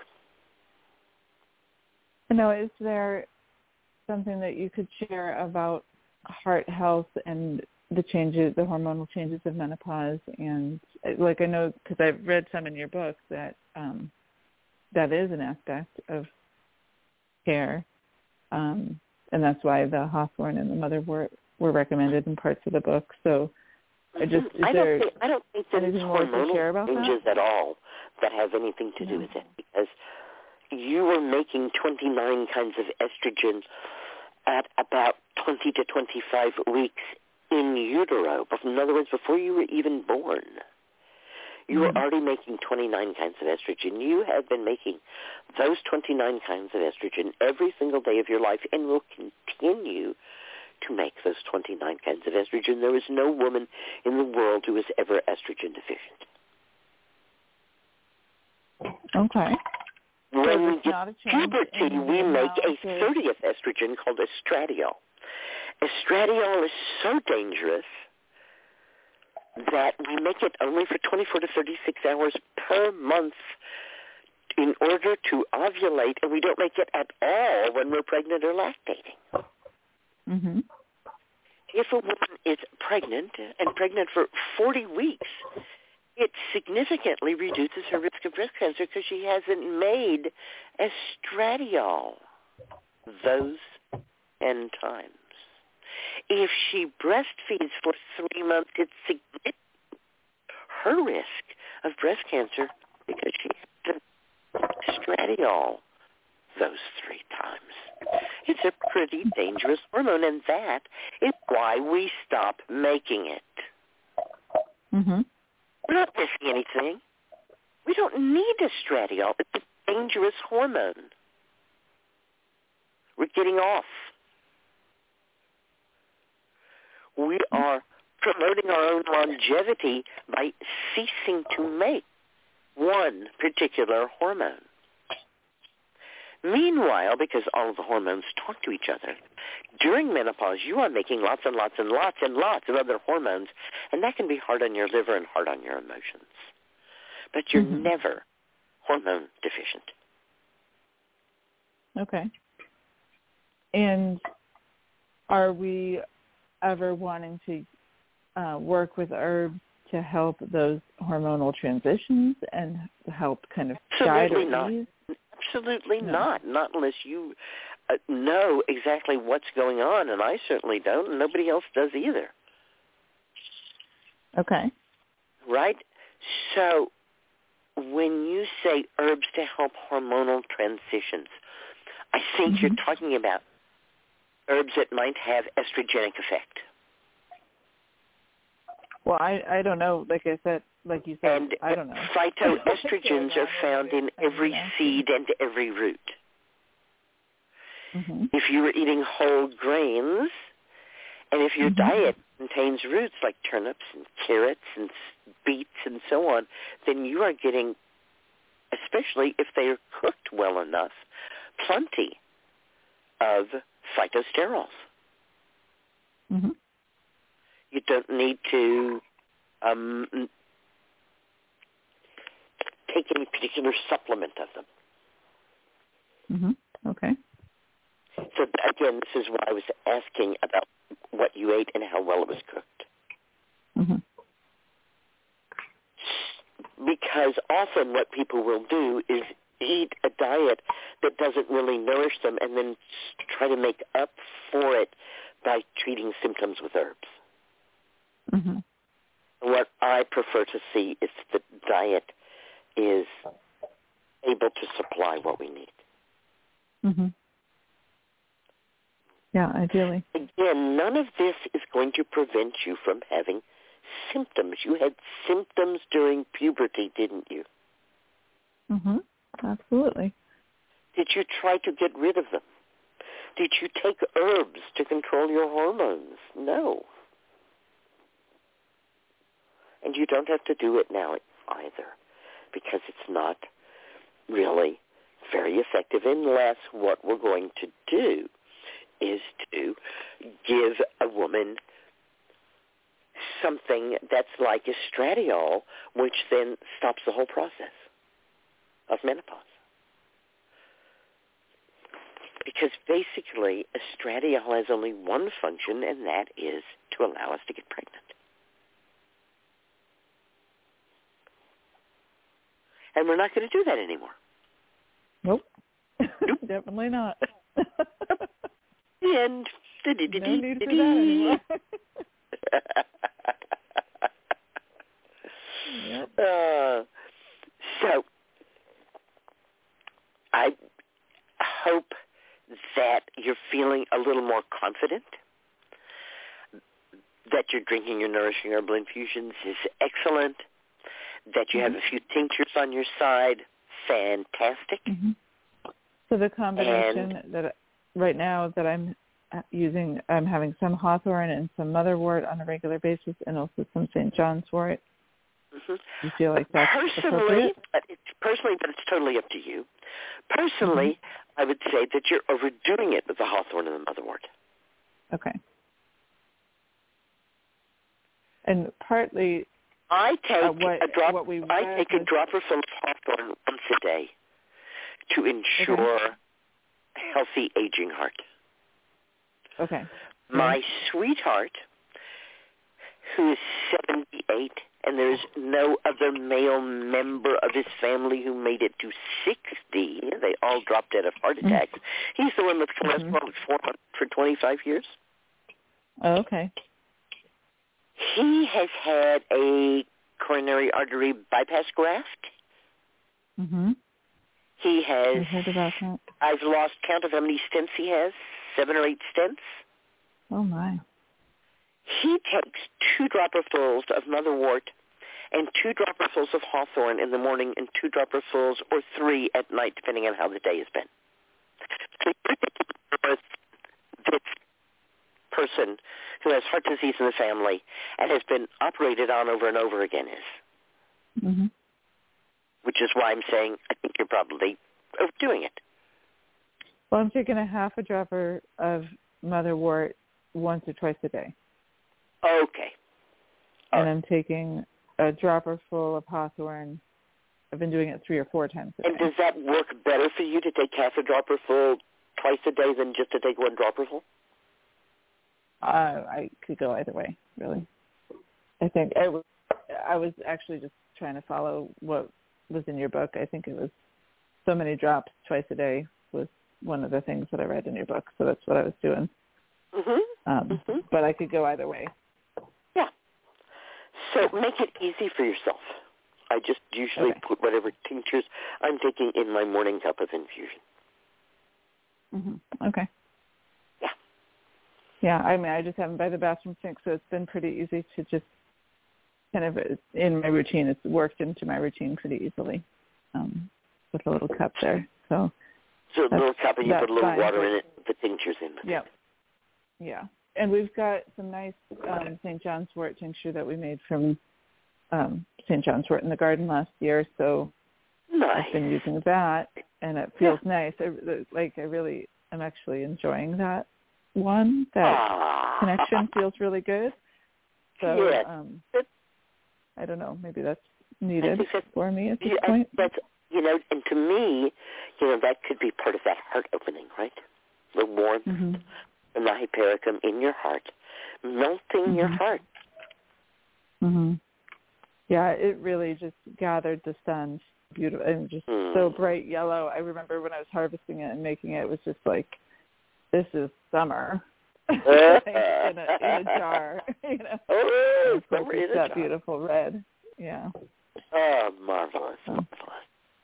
Now, is there something that you could share about heart health and the changes, the hormonal changes of menopause, and like I know because I've read some in your book that um, that is an aspect of care, um, and that's why the Hawthorne and the Motherwort were recommended in parts of the book. So, I just is I there don't think, I don't think that it's anything more to share hormonal about changes that? at all that have anything to No. do with it, because you were making twenty-nine kinds of estrogen at about twenty to twenty-five weeks in utero. In other words, before you were even born, you Mm-hmm. were already making twenty-nine kinds of estrogen. You have been making those twenty-nine kinds of estrogen every single day of your life and will continue to make those twenty-nine kinds of estrogen. There is no woman in the world who is ever estrogen deficient. Okay. When So we there's get not a change puberty, in we the make a amount of- thirtieth estrogen called estradiol. Estradiol is so dangerous that we make it only for twenty-four to thirty-six hours per month in order to ovulate, and we don't make it at all when we're pregnant or lactating. Mm-hmm. If a woman is pregnant and pregnant for forty weeks, it significantly reduces her risk of breast cancer because she hasn't made estradiol those ten times. If she breastfeeds for three months, it's significant her risk of breast cancer because she hasn't estradiol those three times. It's a pretty dangerous hormone, and that is why we stop making it. Mm-hmm. We're not missing anything. We don't need estradiol. It's a dangerous hormone. We're getting off. We are promoting our own longevity by ceasing to make one particular hormone. Meanwhile, because all of the hormones talk to each other, during menopause you are making lots and lots and lots and lots of other hormones, and that can be hard on your liver and hard on your emotions. But you're Mm-hmm. never hormone deficient. Okay. And are we ever wanting to uh, work with herbs to help those hormonal transitions and help kind of guide Absolutely or not. ease? Absolutely No. not. Not unless you uh, know exactly what's going on, and I certainly don't, and nobody else does either. Okay. Right? So when you say herbs to help hormonal transitions, I think Mm-hmm. you're talking about herbs that might have estrogenic effect. Well, I I don't know. Like I said, like you said, And I don't know. phytoestrogens are found in every seed and every root. Mm-hmm. If you were eating whole grains, and if your Mhm. diet contains roots like turnips and carrots and beets and so on, then you are getting, especially if they are cooked well enough, plenty of phytosterols. Mm-hmm. You don't need to um, take any particular supplement of them. Mm-hmm. Okay. So again, this is why I was asking about what you ate and how well it was cooked. Mm-hmm. Because often what people will do is eat a diet that doesn't really nourish them and then try to make up for it by treating symptoms with herbs. Mm-hmm. What I prefer to see is the diet is able to supply what we need. Mm-hmm. Yeah, ideally. Again, none of this is going to prevent you from having symptoms. You had symptoms during puberty, didn't you? Mm-hmm. Absolutely. Did you try to get rid of them? Did you take herbs to control your hormones? No. And you don't have to do it now either, because it's not really very effective unless what we're going to do is to give a woman something that's like estradiol, which then stops the whole process of menopause. because basically estradiol has only one function, and that is to allow us to get pregnant. And we're not going to do that anymore. Nope. Nope. Definitely not. The end. No need for that anymore. Yep. Uh, so I hope that you're feeling a little more confident, that you're drinking your nourishing herbal infusions is excellent, that you mm-hmm. have a few tinctures on your side, fantastic. Mm-hmm. So the combination and, that right now that I'm using, I'm having some hawthorn and some motherwort on a regular basis, and also some Saint John's wort. Mm-hmm. You feel like that's personally, appropriate? but it's personally, but it's totally up to you. Personally, mm-hmm. I would say that you're overdoing it with the hawthorn and the motherwort. Okay. And partly, I take uh, what, a drop. what we I take was, a dropper full of hawthorn once a day to ensure okay. a healthy aging heart. Okay. My yeah. sweetheart, who is seventy-eight, and there's no other male member of his family who made it to sixty. They all dropped dead of heart attacks. Mm-hmm. He's the one with cholesterol mm-hmm. for twenty-five years. Oh, okay. He has had a coronary artery bypass graft. Mm-hmm. He has. I heard about that. I've lost count of how many stents he has. Seven or eight stents. Oh my. He takes two dropperfuls of motherwort and two dropperfuls of hawthorn in the morning and two dropperfuls or three at night, depending on how the day has been. So this person who has heart disease in the family and has been operated on over and over again is. Mm-hmm. Which is why I'm saying I think you're probably overdoing it. Well, I'm taking a half a dropper of motherwort once or twice a day. Okay. All and right. I'm taking a dropper full of hawthorn. I've been doing it three or four times a day. And does that work better for you to take half a dropper full twice a day than just to take one dropper full? Uh, I could go either way, really. I think I was, I was actually just trying to follow what was in your book. I think it was so many drops twice a day was one of the things that I read in your book, so that's what I was doing. Mm-hmm. Um, mm-hmm. But I could go either way. Yeah. So make it easy for yourself. I just usually okay. put whatever tinctures I'm taking in my morning cup of infusion. Mm-hmm. Okay. Yeah. Yeah, I mean, I just have them by the bathroom sink, so it's been pretty easy to just kind of, in my routine, it's worked into my routine pretty easily um, with a little cup there. So So a little cup and you put a little fine. water in it, the tinctures in it. Yeah. Yeah. And we've got some nice um, Saint John's wort tincture that we made from um, Saint John's wort in the garden last year. So nice. I've been using that, and it feels yeah. nice. I, like I really am actually enjoying that one. That Aww. connection feels really good. So yes. um, I don't know. Maybe that's needed that's, for me at this yeah, point. That's, you know, and to me, you know, that could be part of that heart opening, right? The warmth mm-hmm. and the hypericum in your heart, melting mm-hmm. your heart. Mm-hmm. Yeah, it really just gathered the sun, beautiful, and just mm. so bright yellow. I remember when I was harvesting it and making it, it was just like, this is summer like in, a, in a jar. You know, oh, of course summer it's in a that jar. beautiful red. Yeah. Oh, marvelous, so, marvelous.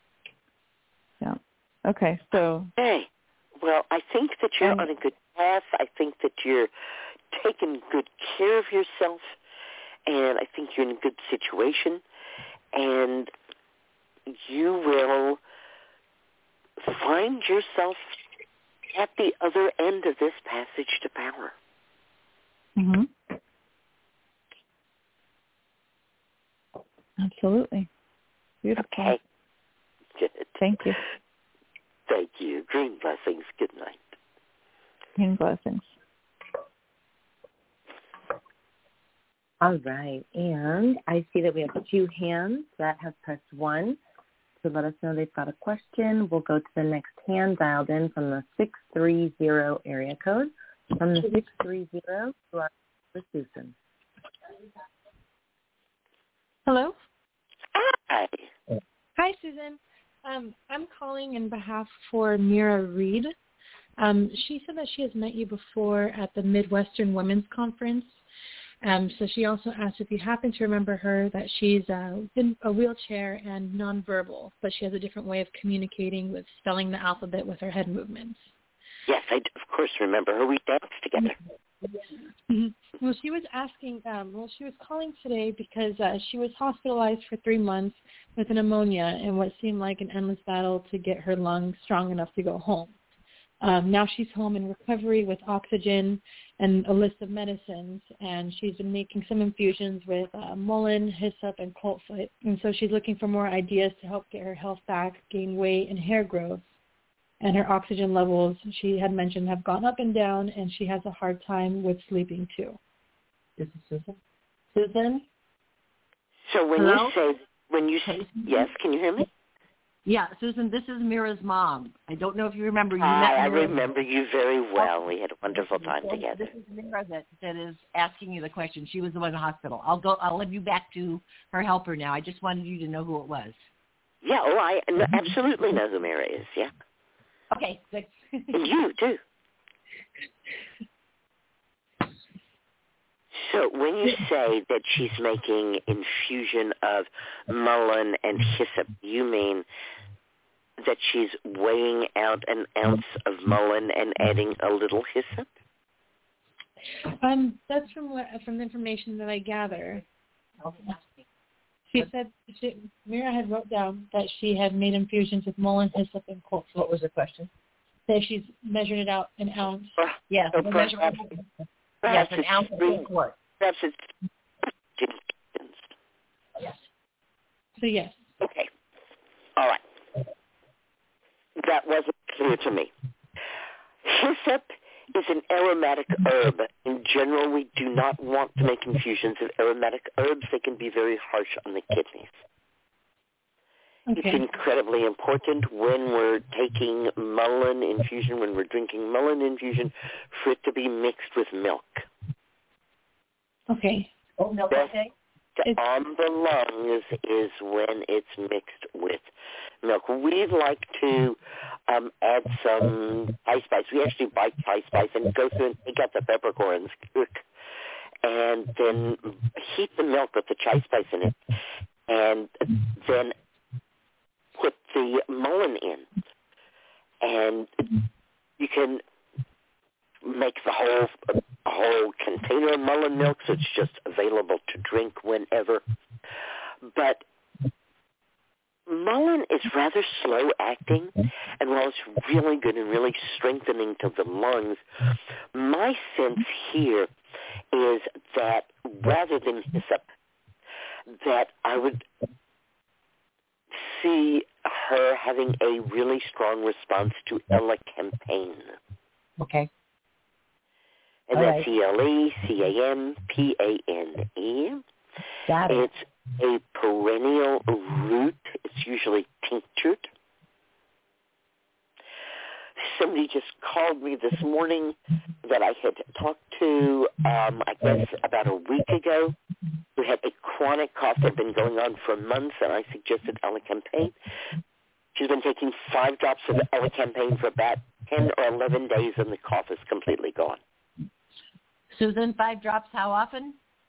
Yeah. Okay, so. Hey, well, I think that you're and, on a good path. I think that you're taking good care of yourself, and I think you're in a good situation, and you will find yourself at the other end of this passage to power. Mm-hmm. Absolutely. Beautiful. Okay. Good. Thank you. Thank you. Green blessings. Good night. Green blessings. All right. And I see that we have two hands that have pressed one to let us know they've got a question. We'll go to the next hand dialed in from the six three zero area code. From the six three zero to our Susan. Hello? Hi. Hi, Susan. Um, I'm calling in behalf for Mira Reed. Um, she said that she has met you before at the Midwestern Women's Conference. Um, so she also asked if you happen to remember her, that she's uh, in a wheelchair and nonverbal, but she has a different way of communicating with spelling the alphabet with her head movements. Yes, I of course remember her. We danced together. Mm-hmm. Well, she was asking, um, well, she was calling today because uh, she was hospitalized for three months with an pneumonia and what seemed like an endless battle to get her lungs strong enough to go home. Um, now she's home in recovery with oxygen and a list of medicines, and she's been making some infusions with uh, mullein, hyssop, and coltfoot. And so she's looking for more ideas to help get her health back, gain weight, and hair growth. And her oxygen levels, she had mentioned, have gone up and down, and she has a hard time with sleeping too. This is Susan. Susan? So when Hello? you say, when you say, yes, can you hear me? Yeah, Susan, this is Mira's mom. I don't know if you remember. You Hi, met I Mira. remember you very well. We had a wonderful time together. This is Mira that, that is asking you the question. She was the one in the hospital. I'll go. I'll leave you back to her helper now. I just wanted you to know who it was. Yeah, oh, I absolutely know who Mira is, yeah. Okay, good. And you, too. So when you say that she's making infusion of mullein and hyssop, you mean that she's weighing out an ounce of mullein and adding a little hyssop? Um, that's from what from the information that I gather. She said she, Mira had wrote down that she had made infusions with mullein, hyssop, and coltfoot. What was the question? That she's measured it out an ounce. Yes, so the perhaps, measurement. perhaps Yes, an ounce of three, quart. Perhaps it's Yes. So yes. Okay. All right. That wasn't clear to me. Hyssop is an aromatic herb. In general, we do not want to make infusions of aromatic herbs. They can be very harsh on the kidneys. Okay. It's incredibly important when we're taking mullein infusion, when we're drinking mullein infusion, for it to be mixed with milk. Okay. Oh, milk, okay. Best on the lungs is when it's mixed with milk. We like to um, add some Thai spice. We actually buy Thai spice and go through and take out the peppercorns, and then heat the milk with the Thai spice in it, and then put the mullein in. And you can make the whole a whole container of mullein milk, so it's just available to drink whenever. But mullein is rather slow acting, and while it's really good and really strengthening to the lungs, my sense here is that rather than hyssop, that I would see her having a really strong response to elecampane. Okay. And All that's right. E L E C A M P A N E. Got it. It's a perennial root. It's usually tinctured. Somebody just called me this morning that I had talked to, um, I guess, about a week ago, who had a chronic cough that had been going on for months, and I suggested elecampane. She's been taking five drops of elecampane for about ten or eleven days, and the cough is completely gone. Susan, five drops how often?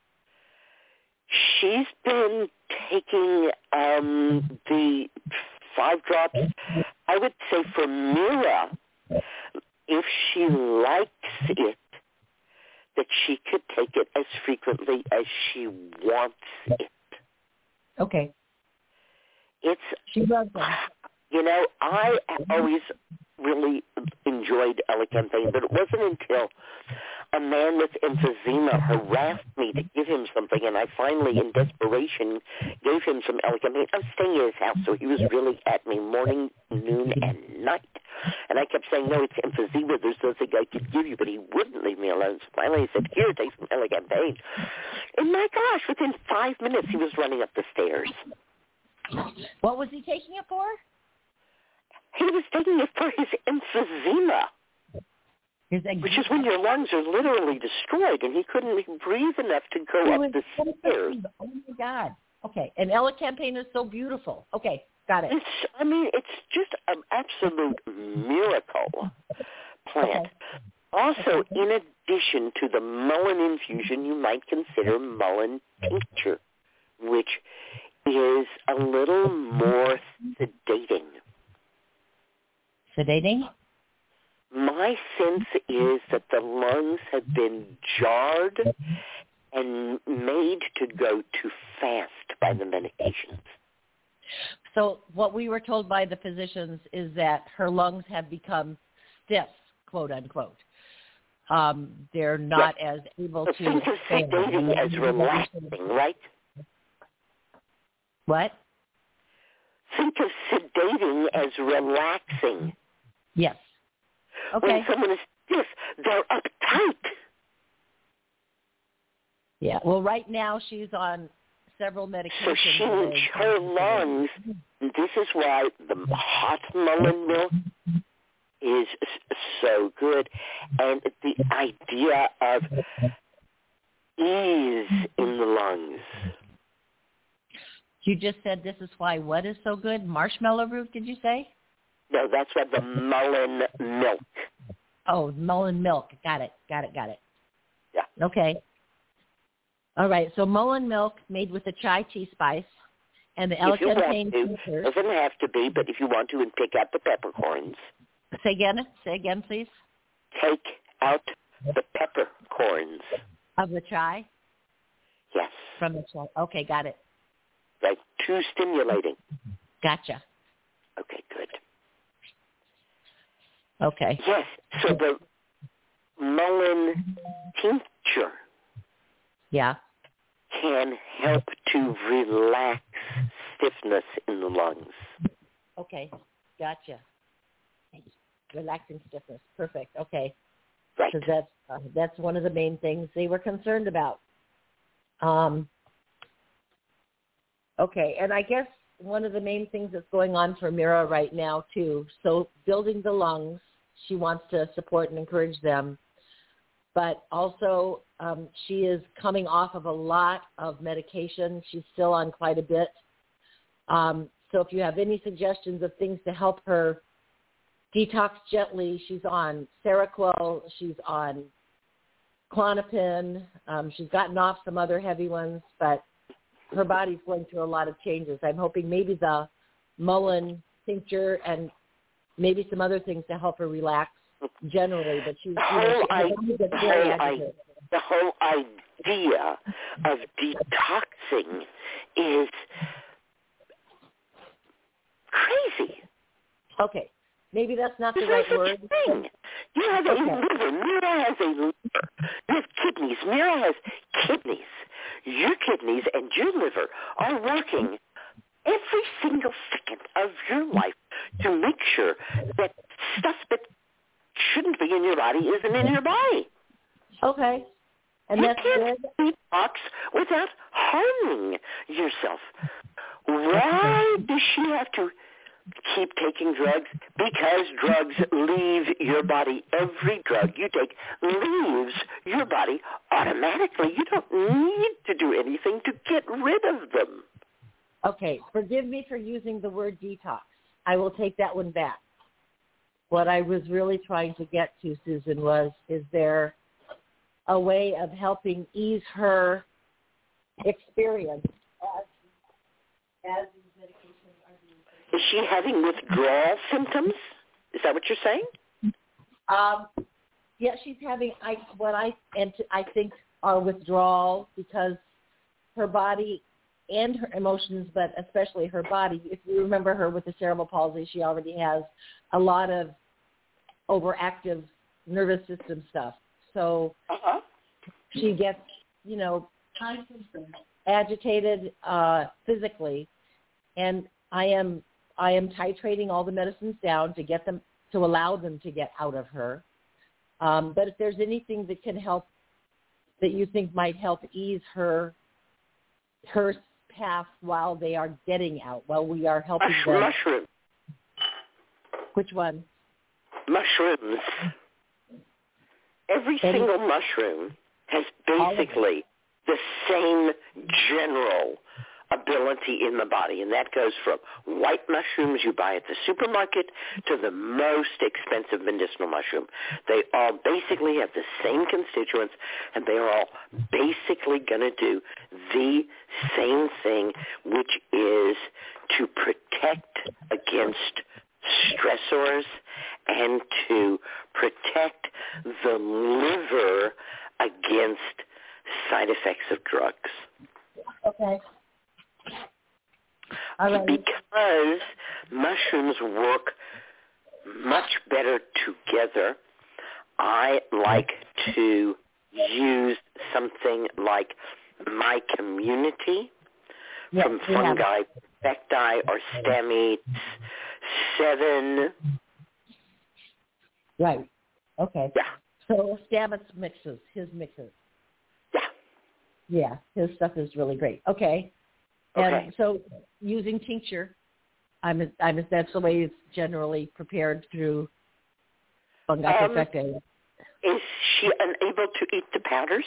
She's been taking um, the five drops, I would say for Mira, if she likes it, that she could take it as frequently as she wants it. Okay. It's, she loves it. You know, I always really enjoyed elecampane, but it wasn't until a man with emphysema harassed me to give him something, and I finally, in desperation, gave him some elecampane. I was staying at his house, so he was really at me morning, noon, and night. And I kept saying, no, it's emphysema. There's nothing I could give you, but he wouldn't leave me alone. So finally he said, here, take some elecampane. And my gosh, within five minutes, he was running up the stairs. What was he taking it for? He was taking it for his emphysema, his which is when your lungs are literally destroyed, and he couldn't breathe enough to go up the stairs. Oh, my God. Okay, and elecampane is so beautiful. Okay, got it. It's, I mean, it's just an absolute miracle plant. Okay. Also, Okay. in addition to the mullein infusion, you might consider mullein tincture, which is a little more sedating. Sedating? My sense is that the lungs have been jarred and made to go too fast by the medications. So what we were told by the physicians is that her lungs have become stiff, quote unquote. Um, they're not yeah. as able so to think of sedating as relaxing, right? What? Think of sedating as relaxing. Yes. Okay. When someone is stiff, they're uptight. Yeah. Well, right now she's on several medications. So she, her lungs, this is why the hot mullein milk is so good. And the idea of ease in the lungs. You just said this is why what is so good? Marshmallow root, did you say? No, that's what the mullein milk. Oh, mullein milk. Got it. Got it. Got it. Yeah. Okay. All right. So mullein milk made with the chai tea spice and the elecampane tincture. Doesn't have to be, but if you want to, and pick out the peppercorns. Say again. Say again, please. Take out the peppercorns. Of the chai? Yes. From the chai. Okay, got it. Right. Too stimulating. Gotcha. Okay, good. Okay. Yes. So the mullein tincture. Yeah. Can help to relax stiffness in the lungs. Okay. Gotcha. Relaxing stiffness. Perfect. Okay. Right. Because that's uh, that's one of the main things they were concerned about. Um. Okay, and I guess one of the main things that's going on for Mira right now too. So building the lungs, she wants to support and encourage them, but also um, she is coming off of a lot of medication. She's still on quite a bit. Um, so if you have any suggestions of things to help her detox gently, she's on Seroquel, she's on Klonopin. Um, she's gotten off some other heavy ones, but her body's going through a lot of changes. I'm hoping maybe the mullein tincture and maybe some other things to help her relax generally, but she's, the you know, whole, she, I, the, very whole I, the whole idea of detoxing is crazy. Okay. Maybe that's not the There's right no word. Thing. You have okay. a liver. Mira has a liver. You have kidneys. Mira has kidneys. Your kidneys and your liver are working every single second of your life to make sure that stuff that shouldn't be in your body isn't in your body. Okay. And you that's can't good. detox without harming yourself. Why does she have to keep taking drugs? Because drugs leave your body. Every drug you take leaves your body automatically. You don't need to do anything to get rid of them. Okay. Forgive me for using the word detox. I will take that one back. What I was really trying to get to, Susan, was is there a way of helping ease her experience as, as these medications are being taken? Is she having withdrawal symptoms? Is that what you're saying? Um, yeah, she's having I, what I and I think are withdrawal because her body and her emotions, but especially her body. If you remember her with the cerebral palsy, she already has a lot of overactive nervous system stuff. So uh-huh. she gets, you know, agitated uh, physically, and I am I am titrating all the medicines down to get them to allow them to get out of her. Um, but if there's anything that can help, that you think might help ease her her path while they are getting out, while we are helping Mush- them? Mushroom. Which one? Mushrooms. Every Any- single mushroom has basically the same general ability in the body, and that goes from white mushrooms you buy at the supermarket to the most expensive medicinal mushroom. They all basically have the same constituents, and they are all basically going to do the same thing, which is to protect against stressors and to protect the liver against side effects of drugs. Okay. All right. Because mushrooms work much better together, I like to use something like My Community Yes, from we have it. Fungi Perfecti or Stamets seven. Right. Okay. Yeah. So Stamets mixes, his mixes. Yeah. Yeah, his stuff is really great. Okay. And Okay. so using tincture, I'm, I'm, that's the way it's generally prepared through Fungi Um, Perfecti. Is she unable to eat the powders?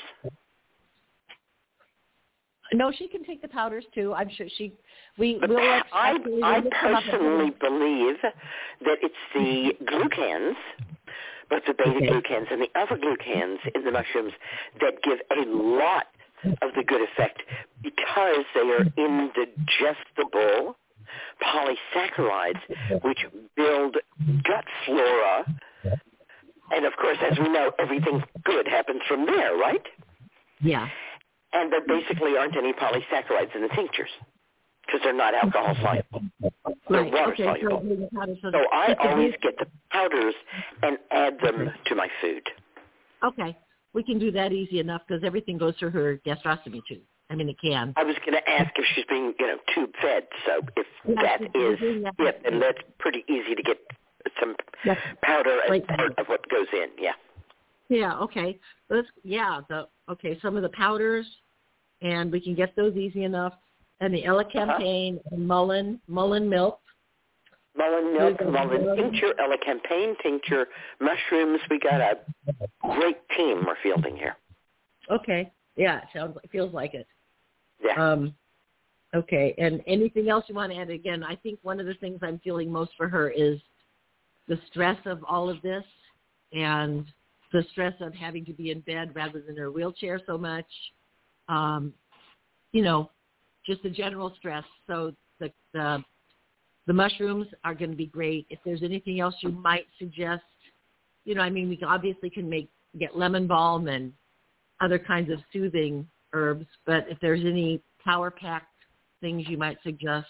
No, she can take the powders too. I'm sure she. We The will. pa- I, actually I mix them up and put them- personally believe that it's the glucans, both the beta glucans and the alpha glucans in the mushrooms that give a lot of the good effect because they are indigestible polysaccharides which build gut flora. And of course, as we know, everything good happens from there, right? Yeah. And there basically aren't any polysaccharides in the tinctures because they're not alcohol soluble. They're Right. water Okay. soluble. So, the powders, so, So I you can always use- get the powders and add them to my food. Okay. We can do that easy enough because everything goes through her gastrostomy tube. I mean, it can. I was going to ask if she's being, you know, tube fed. So if Yeah, that she's is doing that. it, then that's pretty easy to get some Yes. powder as Right. part of what goes in. Yeah. Yeah. Okay. Let's. Yeah. The okay. Some of the powders, and we can get those easy enough. And the elecampane Uh-huh. and mullein mullein milk. Mullein milk, There's a mullein mullein- tincture, elecampane tincture, mushrooms. We got a great team we're fielding here. Okay. Yeah. It sounds. It feels like it. Yeah. Um, okay. And anything else you want to add? Again, I think one of the things I'm feeling most for her is the stress of all of this and the stress of having to be in bed rather than her wheelchair so much. Um, you know, just the general stress. So the, the, the mushrooms are going to be great. If there's anything else you might suggest, you know, I mean, we obviously can make, get lemon balm and other kinds of soothing herbs, but if there's any power-packed things you might suggest,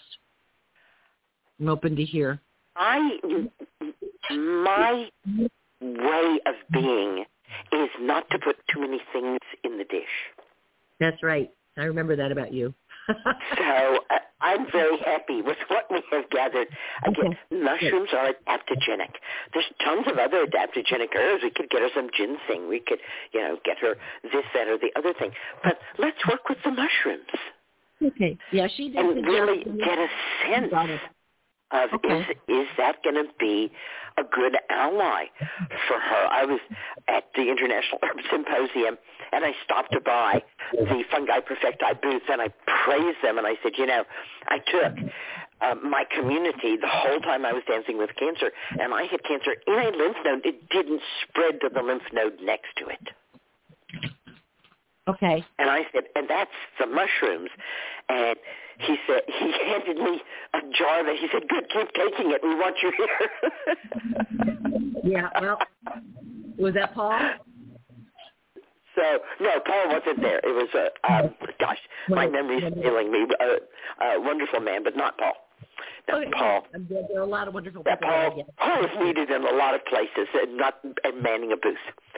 I'm open to hear. I, my way of being is not to put too many things in the dish. That's right. I remember that about you. So uh, I'm very happy with what we have gathered. Again, Okay. mushrooms are adaptogenic. There's tons of other adaptogenic herbs. We could get her some ginseng. We could, you know, get her this, that, or the other thing. But let's work with the mushrooms Okay. Yeah, she did. and suggest- really get a sense Got it. of Okay. is is that going to be a good ally for her? I was at the International Herb Symposium, and I stopped to buy the Fungi Perfecti booth, and I praised them, and I said, you know, I took uh, My Community the whole time I was dancing with cancer, and I had cancer in a lymph node. It didn't spread to the lymph node next to it. Okay. And I said, and that's the mushrooms. And he said, he handed me a jar that he said, good, keep taking it. We want you here. Yeah, well, was that Paul? So, no, Paul wasn't there. It was, uh, um, gosh, my memory's failing me. Uh, uh, wonderful man, but not Paul. No, Okay. Paul. I'm dead. There are a lot of wonderful Yeah, people. that I Paul, get. Paul is needed in a lot of places and not and manning a booth.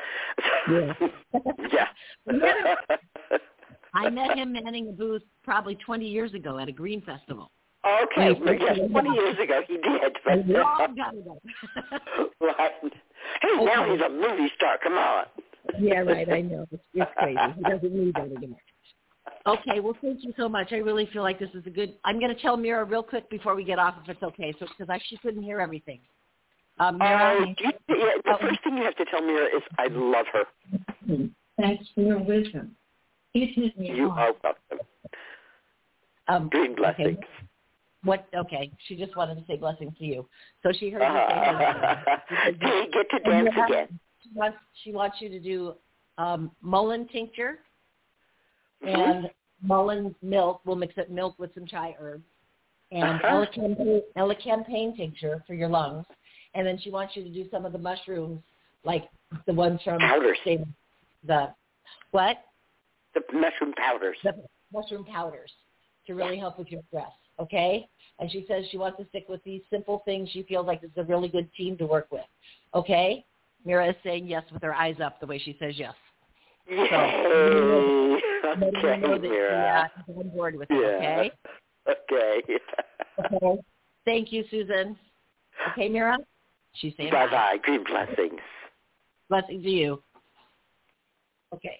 Yeah. Yeah. I met him manning a booth probably twenty years ago at a green festival. Okay, Right. yes, twenty years ago he did. A But, long time ago. right. Hey, now he's a movie star. Come on. Yeah, right. I know. It's, it's crazy. He doesn't need that anymore. Okay, well, thank you so much. I really feel like this is a good. I'm going to tell Mira real quick before we get off, if it's okay, so because I she couldn't hear everything. Um, Mira, uh, you, yeah, the first thing you have to tell Mira is I love her. Thanks for your wisdom. You, you are welcome. Um, Green blessings. Okay. What? Okay, she just wanted to say blessings to you. So she heard you say hello. Get to dance have, again. She wants, she wants you to do um, mullein tincture. Mm-hmm. And mullein milk, we'll mix up milk with some chai herbs, and uh-huh. elecampane tincture for your lungs. And then she wants you to do some of the mushrooms, like the ones from powders. Say, the what? The mushroom powders. The mushroom powders to really help with your stress. Okay. And she says she wants to stick with these simple things. She feels like this is a really good team to work with. Okay. Mira is saying yes with her eyes up the way she says yes. Yay. So, okay, know that Mira. She's on board with yeah. it, okay? Okay. Okay. Thank you, Susan. Okay, Mira? She's saying bye. Bye-bye. Green blessings. Blessings to you. Okay.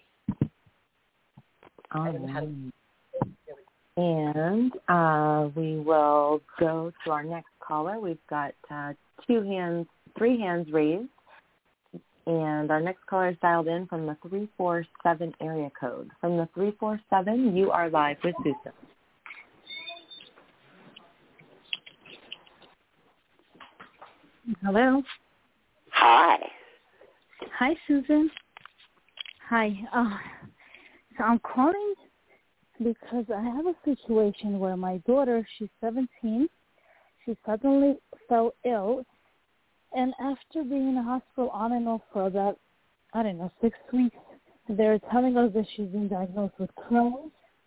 All right. And uh, we will go to our next caller. We've got uh, two hands, three hands raised. And our next caller is dialed in from the three four seven area code. From the three four seven, you are live with Susan. Hello. Hi. Hi, Susan. Hi. Uh, so I'm calling because I have a situation where my daughter, she's seventeen, she suddenly fell ill. And after being in the hospital on and off for about, I don't know, six weeks, they're telling us that she's been diagnosed with Crohn's.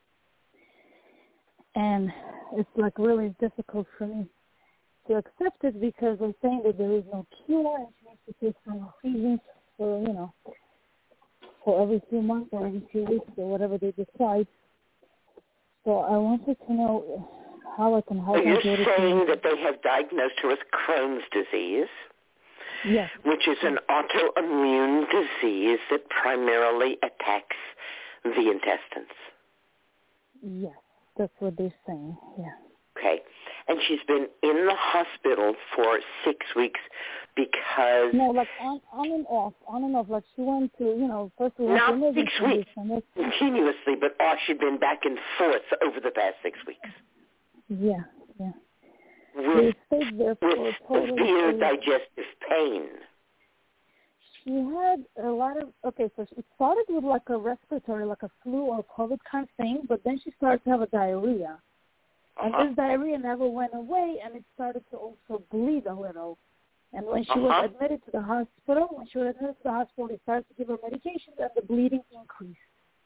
And it's like really difficult for me to accept it because they're saying that there is no cure and she needs to take some infusions for, you know, for every few months or every few weeks or whatever they decide. So I wanted to know how I can help so my daughter. You're saying that they have diagnosed her with Crohn's disease? Yes. Which is an autoimmune disease that primarily attacks the intestines. Yes, that's what they're saying, yeah. Okay. And she's been in the hospital for six weeks because... No, like on, on and off, on and off. Like she went to, you know, first we went to Not six weeks, condition. continuously, but oh, she'd been back and forth over the past six weeks. Yeah, yeah. With, they stayed there for with totally severe totally. digestive pain. She had a lot of, okay, so it started with like a respiratory, like a flu or COVID kind of thing, but then she started to have a diarrhea. And Uh-huh. this diarrhea never went away, and it started to also bleed a little. And when she Uh-huh. was admitted to the hospital, when she was admitted to the hospital, they started to give her medications, and the bleeding increased.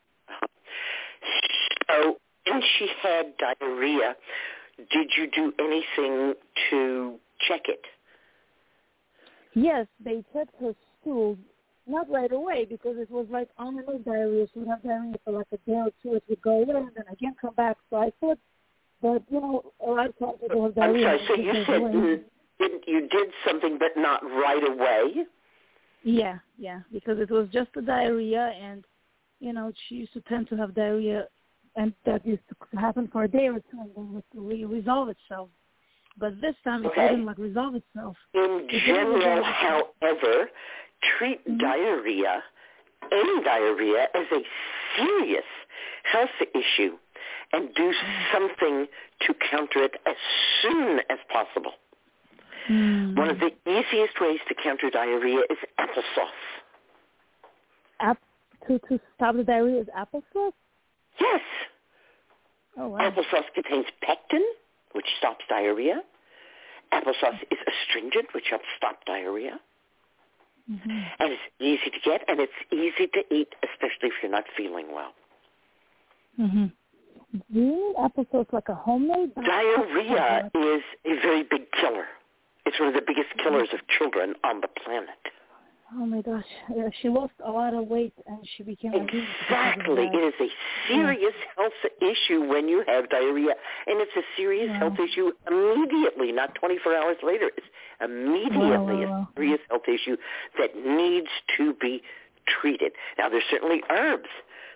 So when she had diarrhea, did you do anything to check it? Yes, they checked her stool, not right away because it was like on and off diarrhea. She would have diarrhea for like a day or two. It would go away and then again come back. So I thought that, you know, a lot of times it was diarrhea. I'm sorry, so you said you did, you did something but not right away? Yeah, yeah, because it was just a diarrhea and, you know, she used to tend to have diarrhea and that used to happen for a day or two and then it would re- resolve itself. But this time it Okay. didn't like resolve itself. In It general, however, treat mm-hmm. diarrhea, any diarrhea, as a serious health issue and do mm-hmm. something to counter it as soon as possible. Mm-hmm. One of the easiest ways to counter diarrhea is applesauce. App- to, to stop the diarrhea is applesauce? Yes. Oh, wow. Applesauce contains pectin, which stops diarrhea. Applesauce is astringent, which helps stop diarrhea. Mm-hmm. And it's easy to get, and it's easy to eat, especially if you're not feeling well. Mm-hmm. Do you need applesauce like a homemade? Diarrhea is a very big killer. It's one of the biggest killers of children on the planet. Oh, my gosh. Yeah, she lost a lot of weight, and she became anemic. Exactly. It is a serious yeah. health issue when you have diarrhea, and it's a serious wow. health issue immediately, not twenty-four hours later. It's immediately wow, wow, wow. a serious health issue that needs to be treated. Now, there's certainly herbs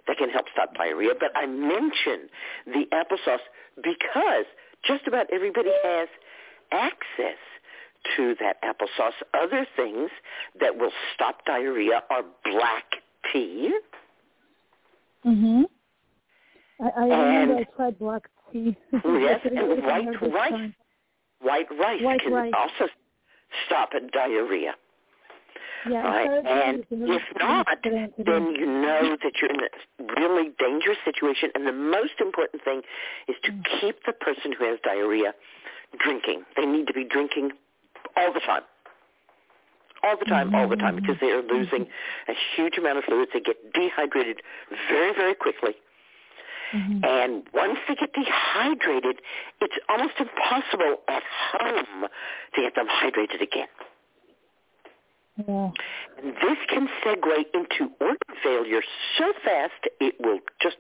that can help stop diarrhea, but I mention the applesauce because just about everybody has access to that applesauce. Other things that will stop diarrhea are black tea. Mhm. I, I remember and, I tried black tea. Yes, and white rice. White rice white can rice. also stop diarrhea. Yeah, right? And if not, then you know that you're in a really dangerous situation. And the most important thing is to mm. keep the person who has diarrhea drinking. They need to be drinking all the time. All the time, mm-hmm. all the time, because they are losing a huge amount of fluids. They get dehydrated very, very quickly. Mm-hmm. And once they get dehydrated, it's almost impossible at home to get them hydrated again. Yeah. And this can segue into organ failure so fast it will just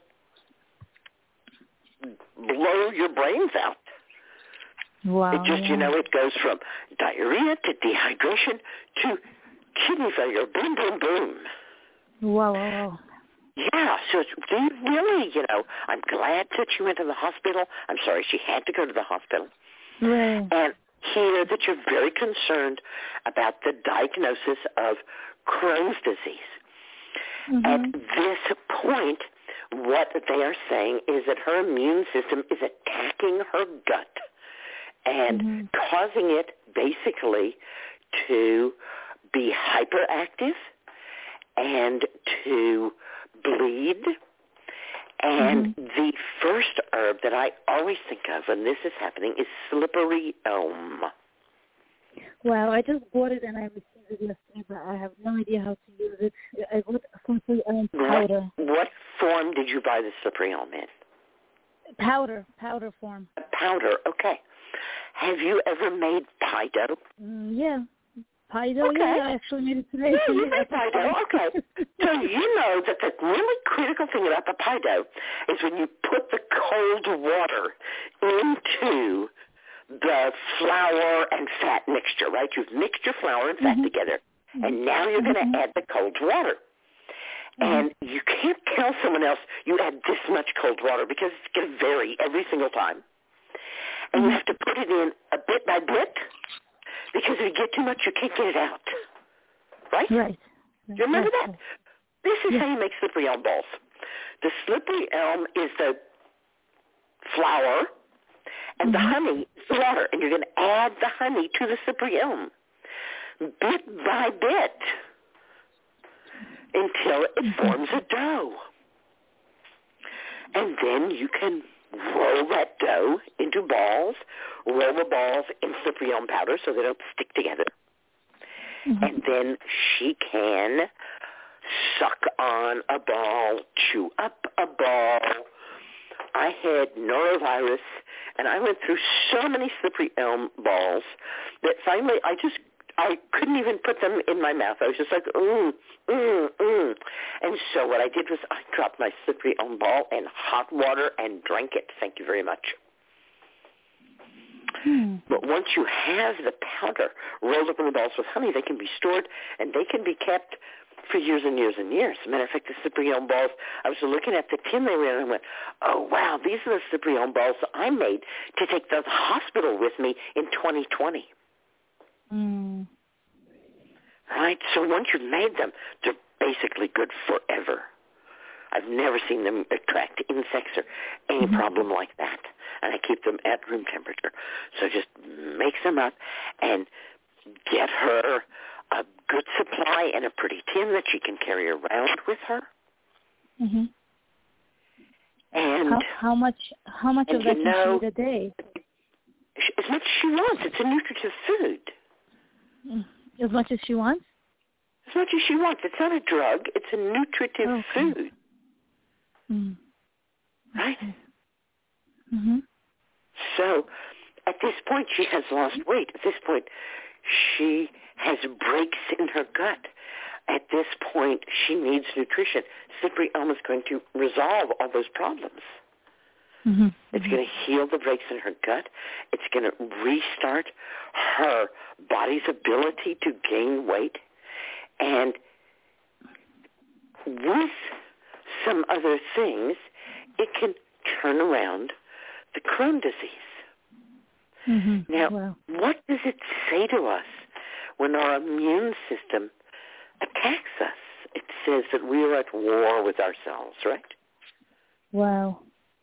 blow your brains out. Wow. It just, yeah. you know, it goes from diarrhea to dehydration to kidney failure. Boom, boom, boom. Wow, wow, wow. Yeah, so it's really, you know, I'm glad that she went to the hospital. I'm sorry, she had to go to the hospital. Right. And hear that you're very concerned about the diagnosis of Crohn's disease. Mm-hmm. At this point, what they are saying is that her immune system is attacking her gut and mm-hmm. causing it basically to be hyperactive and to bleed. And mm-hmm. the first herb that I always think of when this is happening is slippery elm. Well, I just bought it and I received it yesterday, but I have no idea how to use it. I bought slippery elm powder. What, what form did you buy the slippery elm in? Powder, powder form. A powder, okay. Have you ever made pie dough? Mm, yeah. Pie dough, okay. yeah, I actually made it today. Yeah, you made pie dough, okay. So you know that the really critical thing about the pie dough is when you put the cold water into the flour and fat mixture, right? You've mixed your flour and fat mm-hmm. together, and now you're going to mm-hmm. add the cold water. Mm-hmm. And you can't tell someone else you add this much cold water because it's going to vary every single time. And mm-hmm. you have to put it in a bit by bit. Because if you get too much, you can't get it out. Right? Right. Do you remember right. that? This is yeah. how you make slippery elm balls. The slippery elm is the flour, and mm-hmm. the honey is the water. And you're going to add the honey to the slippery elm bit by bit until it mm-hmm. forms a dough. And then you can roll that dough into balls, roll the balls in slippery elm powder so they don't stick together. Mm-hmm. And then she can suck on a ball, chew up a ball. I had norovirus, and I went through so many slippery elm balls that finally I just I couldn't even put them in my mouth. I was just like, mm, mm, mm. And so what I did was I dropped my slippery elm ball in hot water and drank it. Thank you very much. Hmm. But once you have the powder rolled up in the balls with honey, they can be stored and they can be kept for years and years and years. As a matter of fact, the slippery elm balls, I was looking at the tin they were in and I went, oh, wow, these are the slippery elm balls I made to take to the hospital with me in twenty twenty. Mm. Right? So once you've made them, they're basically good forever. I've never seen them attract insects or any mm-hmm. problem like that. And I keep them at room temperature. So just mix them up and get her a good supply in a pretty tin that she can carry around with her. Mm-hmm. And how, how much? How much of that can know, she eat a day? As much as she wants. It's a nutritive food. As much as she wants? As much as she wants. It's not a drug. It's a nutritive okay. food. Mm. Right? Mm-hmm. So at this point, she has lost weight. At this point, she has breaks in her gut. At this point, she needs nutrition. Slippery elm is going to resolve all those problems. Mm-hmm. It's going to heal the breaks in her gut. It's going to restart her body's ability to gain weight. And with some other things, it can turn around the Crohn disease. Mm-hmm. Now, wow. what does it say to us when our immune system attacks us? It says that we are at war with ourselves, right? Wow.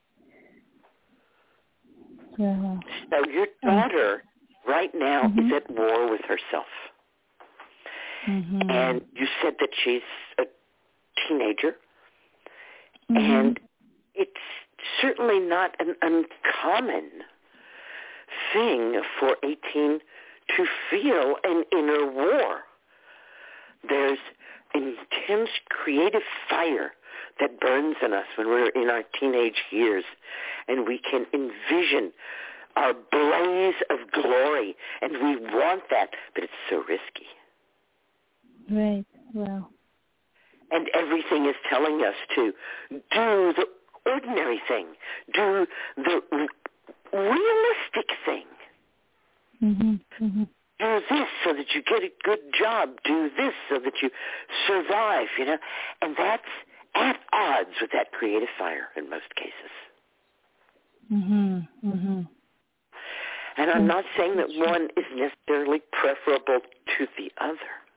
Yeah. So your daughter right now mm-hmm. is at war with herself. Mm-hmm. And you said that she's a teenager. Mm-hmm. And it's certainly not an uncommon thing for eighteen to feel an inner war. There's intense creative fire that burns in us when we're in our teenage years, and we can envision our blaze of glory, and we want that, but it's so risky. Right. Wow. And everything is telling us to do the ordinary thing, do the realistic thing. Mm-hmm. Mm-hmm. Do this so that you get a good job. Do this so that you survive, you know. And that's at odds with that creative fire in most cases. Mm-hmm. Mm-hmm. And I'm not saying that one is necessarily preferable to the other.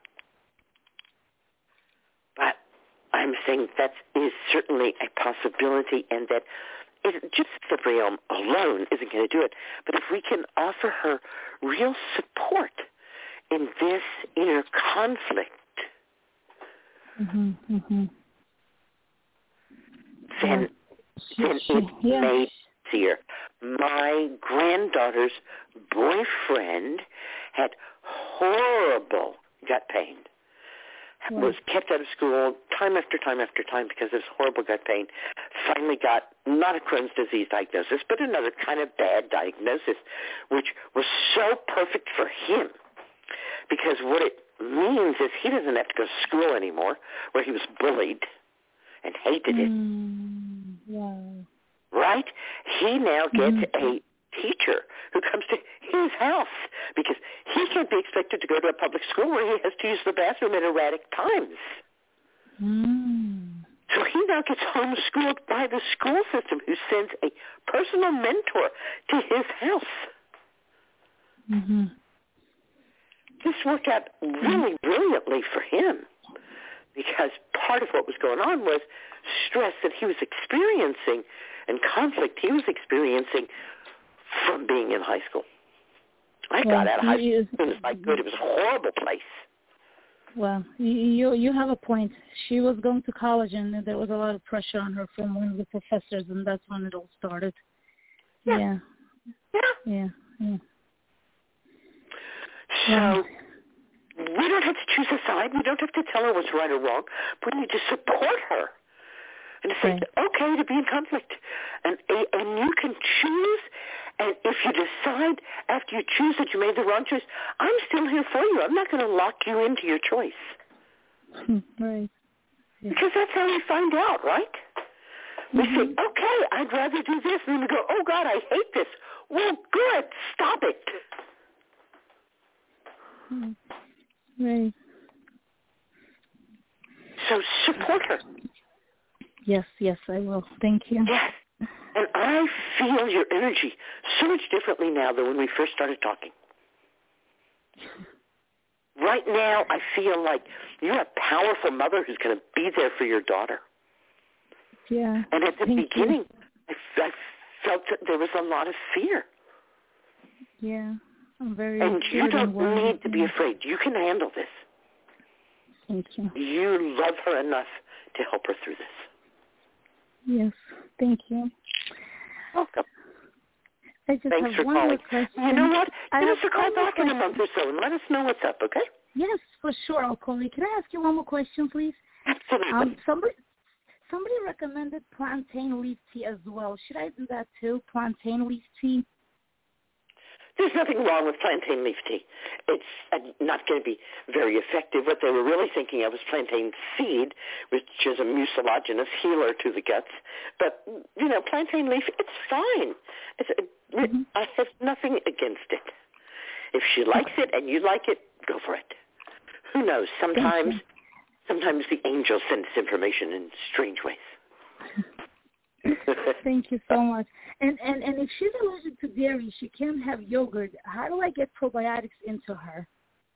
But I'm saying that is certainly a possibility, and that it, just the realm alone isn't going to do it. But if we can offer her real support in this inner conflict, mm-hmm, mm-hmm. then, yeah. then she, it yeah. may be easier. My granddaughter's boyfriend had horrible gut pain. Wow. Was kept out of school time after time after time because of this horrible gut pain. Finally got not a Crohn's disease diagnosis, but another kind of bad diagnosis, which was so perfect for him, because what it means is he doesn't have to go to school anymore, where he was bullied and hated it. Mm, wow. Right? He now gets mm-hmm. a teacher who comes to his house, because he can't be expected to go to a public school where he has to use the bathroom at erratic times. Mm. So he now gets homeschooled by the school system, who sends a personal mentor to his house. Mm-hmm. This worked out really brilliantly for him, because part of what was going on was stress that he was experiencing and conflict he was experiencing from being in high school. I well, got out of high school is, as soon as I could. It was a horrible place. Well, you you have a point. She was going to college, and there was a lot of pressure on her from one of the professors, and that's when it all started. Yeah. Yeah. Yeah. Yeah. yeah. So yeah. we don't have to choose a side. We don't have to tell her what's right or wrong. We need to support her and to say, right. okay, to be in conflict. And, and you can choose. And if you decide after you choose that you made the wrong choice, I'm still here for you. I'm not going to lock you into your choice. Right. Yeah. Because that's how we find out, right? We mm-hmm. say, okay, I'd rather do this. And then we go, oh, God, I hate this. Well, good. Stop it. Right. So support her. Yes, yes, I will. Thank you. Yes. And I feel your energy so much differently now than when we first started talking. Right now, I feel like you're a powerful mother who's going to be there for your daughter. Yeah. And at the Thank beginning, you. I, I felt that there was a lot of fear. Yeah. I'm very And you don't and need to be afraid. You can handle this. Thank you. You love her enough to help her through this. Yes. Thank you. Welcome. I just Thanks have for one calling. more question. You know what? I Give us have a call one more back in a question. month or so and let us know what's up, okay? Yes, for sure. I'll call you. Can I ask you one more question, please? Absolutely. Um, somebody, somebody recommended plantain leaf tea as well. Should I do that too? Plantain leaf tea? There's nothing wrong with plantain leaf tea. It's uh, not going to be very effective. What they were really thinking of was plantain seed, which is a mucilaginous healer to the guts. But, you know, plantain leaf, it's fine. It's, uh, mm-hmm. I have nothing against it. If she likes it and you like it, go for it. Who knows? Sometimes, sometimes the angels send us information in strange ways. Thank you so much. And, and and if she's allergic to dairy, she can't have yogurt. How do I get probiotics into her?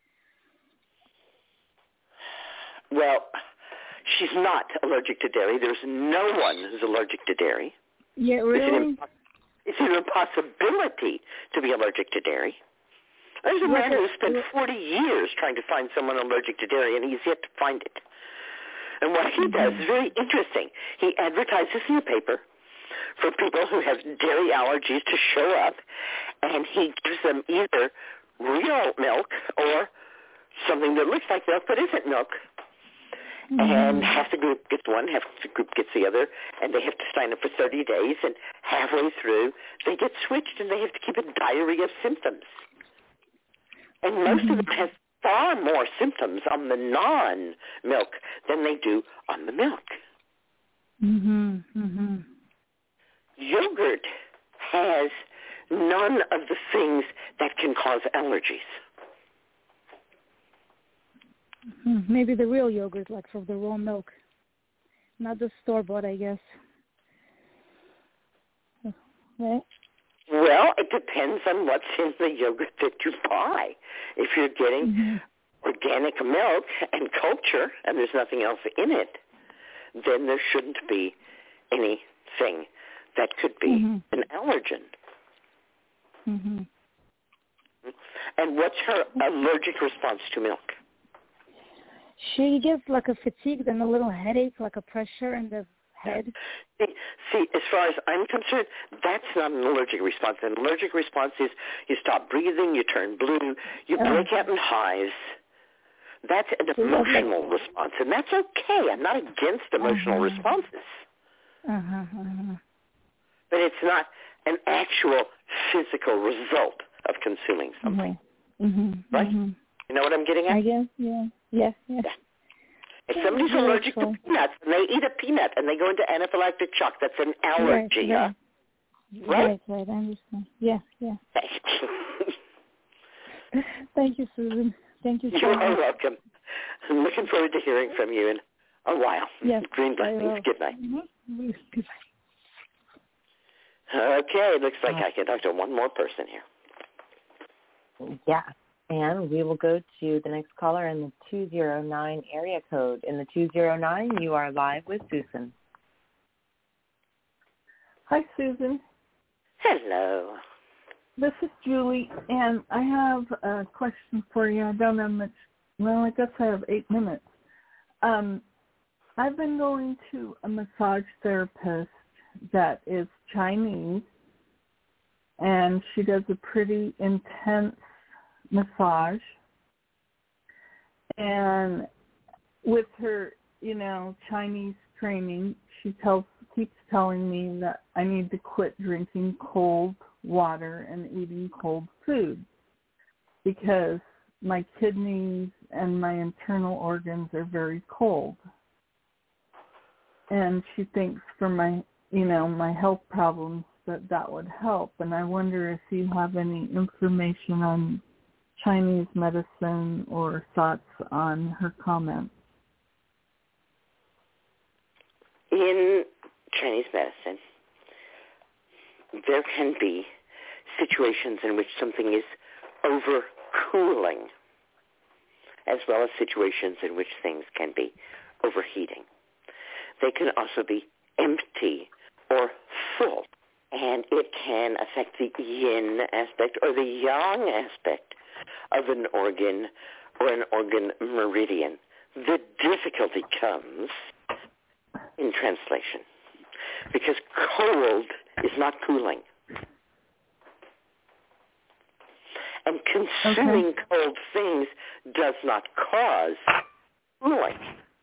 Well, she's not allergic to dairy. There's no one who's allergic to dairy. Yeah, really? It's an, imp- it's an impossibility to be allergic to dairy. There's a man who spent forty years trying to find someone allergic to dairy, and he's yet to find it. And what he does is very interesting. He advertises in the paper for people who have dairy allergies to show up, and he gives them either real milk or something that looks like milk but isn't milk. Mm-hmm. And half the group gets one, half the group gets the other, and they have to sign up for thirty days, and halfway through they get switched and they have to keep a diary of symptoms. And most mm-hmm. of them have far more symptoms on the non-milk than they do on the milk. Mm-hmm. Mm-hmm. Yogurt has none of the things that can cause allergies. Mm-hmm. Maybe the real yogurt, like from the raw milk, not the store-bought, I guess. Right? Well, it depends on what's in the yogurt that you buy. If you're getting mm-hmm. organic milk and culture and there's nothing else in it, then there shouldn't be anything that could be mm-hmm. an allergen. Mm-hmm. And what's her allergic response to milk? She gets like a fatigue and a little headache, like a pressure in the head. See, see, as far as I'm concerned, that's not an allergic response. An allergic response is you stop breathing, you turn blue, you oh. break out in hives. That's an emotional okay. response, and that's okay. I'm not against emotional uh-huh. responses. Uh-huh, uh-huh. But it's not an actual physical result of consuming something. Mm-hmm. Right? Mm-hmm. You know what I'm getting at? I guess, yeah. Yes, yes. Yeah. If somebody's yeah, allergic to peanuts and they eat a peanut and they go into anaphylactic shock, that's an allergy, right, huh? Right, right, right. I understand. Yeah, yeah. Thank you, Susan. Thank you so You're much. You're welcome. I'm looking forward to hearing from you in a while. Yes. Green blessings. Good night. Mm-hmm. Good night. Okay, looks like I can talk to one more person here. Yeah. And we will go to the next caller in the two zero nine area code. In the two zero nine, you are live with Susan. Hi, Susan. Hello. This is Julie, and I have a question for you. I don't have much. Well, I guess I have eight minutes. Um, I've been going to a massage therapist that is Chinese, and she does a pretty intense massage, and with her, you know, Chinese training, she tells keeps telling me that I need to quit drinking cold water and eating cold food because my kidneys and my internal organs are very cold. And she thinks for my, you know, my health problems that that would help. And I wonder if you have any information on Chinese medicine or thoughts on her comments. In Chinese medicine, there can be situations in which something is overcooling, as well as situations in which things can be overheating. They can also be empty or full, and it can affect the yin aspect or the yang aspect of an organ or an organ meridian. The difficulty comes in translation because cold is not cooling. And consuming okay. cold things does not cause cooling.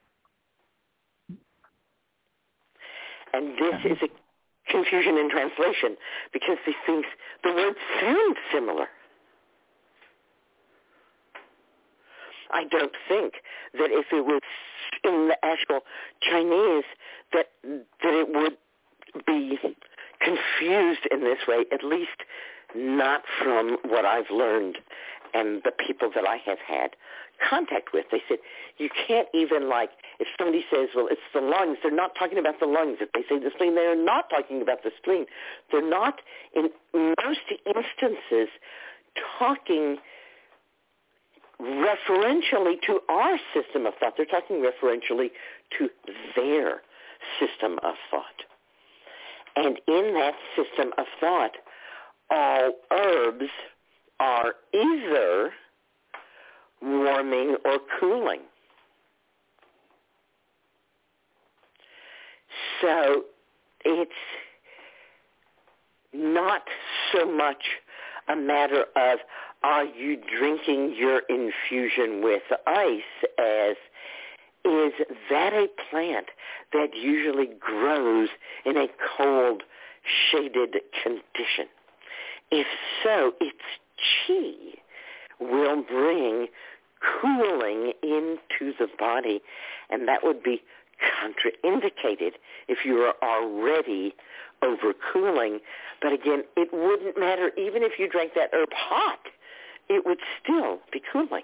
And this is a confusion in translation because these things, the words sound similar. I don't think that if it was in the actual Chinese that that it would be confused in this way. At least not from what I've learned and the people that I have had contact with. They said, you can't even, like, if somebody says, well, it's the lungs, they're not talking about the lungs. If they say the spleen, they're not talking about the spleen. They're not, in most instances, talking referentially to our system of thought. They're talking referentially to their system of thought. And in that system of thought, all herbs are either warming or cooling. So it's not so much a matter of are you drinking your infusion with ice as is that a plant that usually grows in a cold, shaded condition? If so, its chi will bring cooling into the body, and that would be contraindicated if you are already overcooling. But again, it wouldn't matter even if you drank that herb hot. It would still be cooling.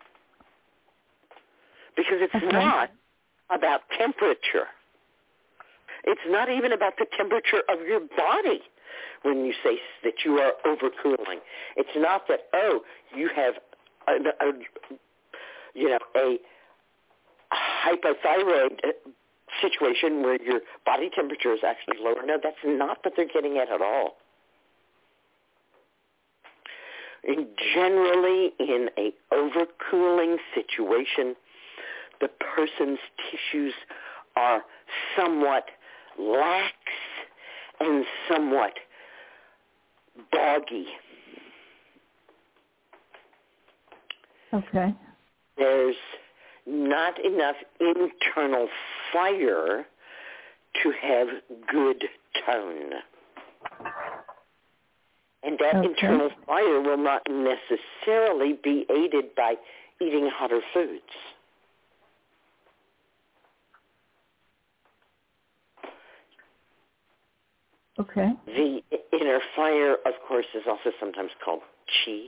Because it's okay. Not about temperature. It's not even about the temperature of your body when you say that you are overcooling. It's not that, oh, you have a, a you know, a hypothyroid situation where your body temperature is actually lower. No, that's not what they're getting at at all. And generally, in a overcooling situation, the person's tissues are somewhat lax and somewhat boggy. Okay. There's not enough internal fire to have good tone. And that okay. internal fire will not necessarily be aided by eating hotter foods. Okay. The inner fire, of course, is also sometimes called chi.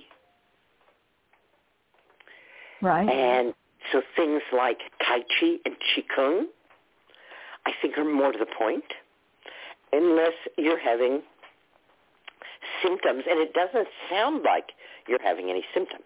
Right. And so things like Tai Chi and Qigong, I think, are more to the point, unless you're having symptoms, and it doesn't sound like you're having any symptoms.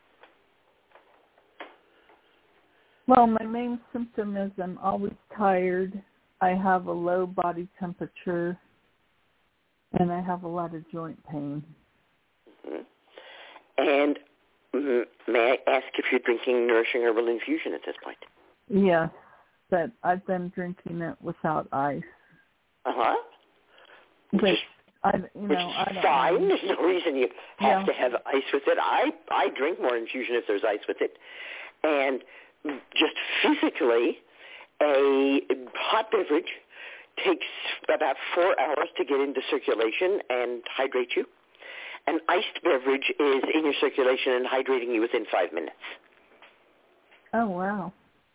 Well, my main symptom is I'm always tired. I have a low body temperature, and I have a lot of joint pain. Mm-hmm. And mm, may I ask if you're drinking Nourishing Herbal Infusion at this point? Yes, but I've been drinking it without ice. Uh-huh. But I, you Which know, I don't fine. know. There's no reason you have yeah. to have ice with it. I, I drink more infusion if there's ice with it. And just physically, a hot beverage takes about four hours to get into circulation and hydrate you. An iced beverage is in your circulation and hydrating you within five minutes. Oh, wow.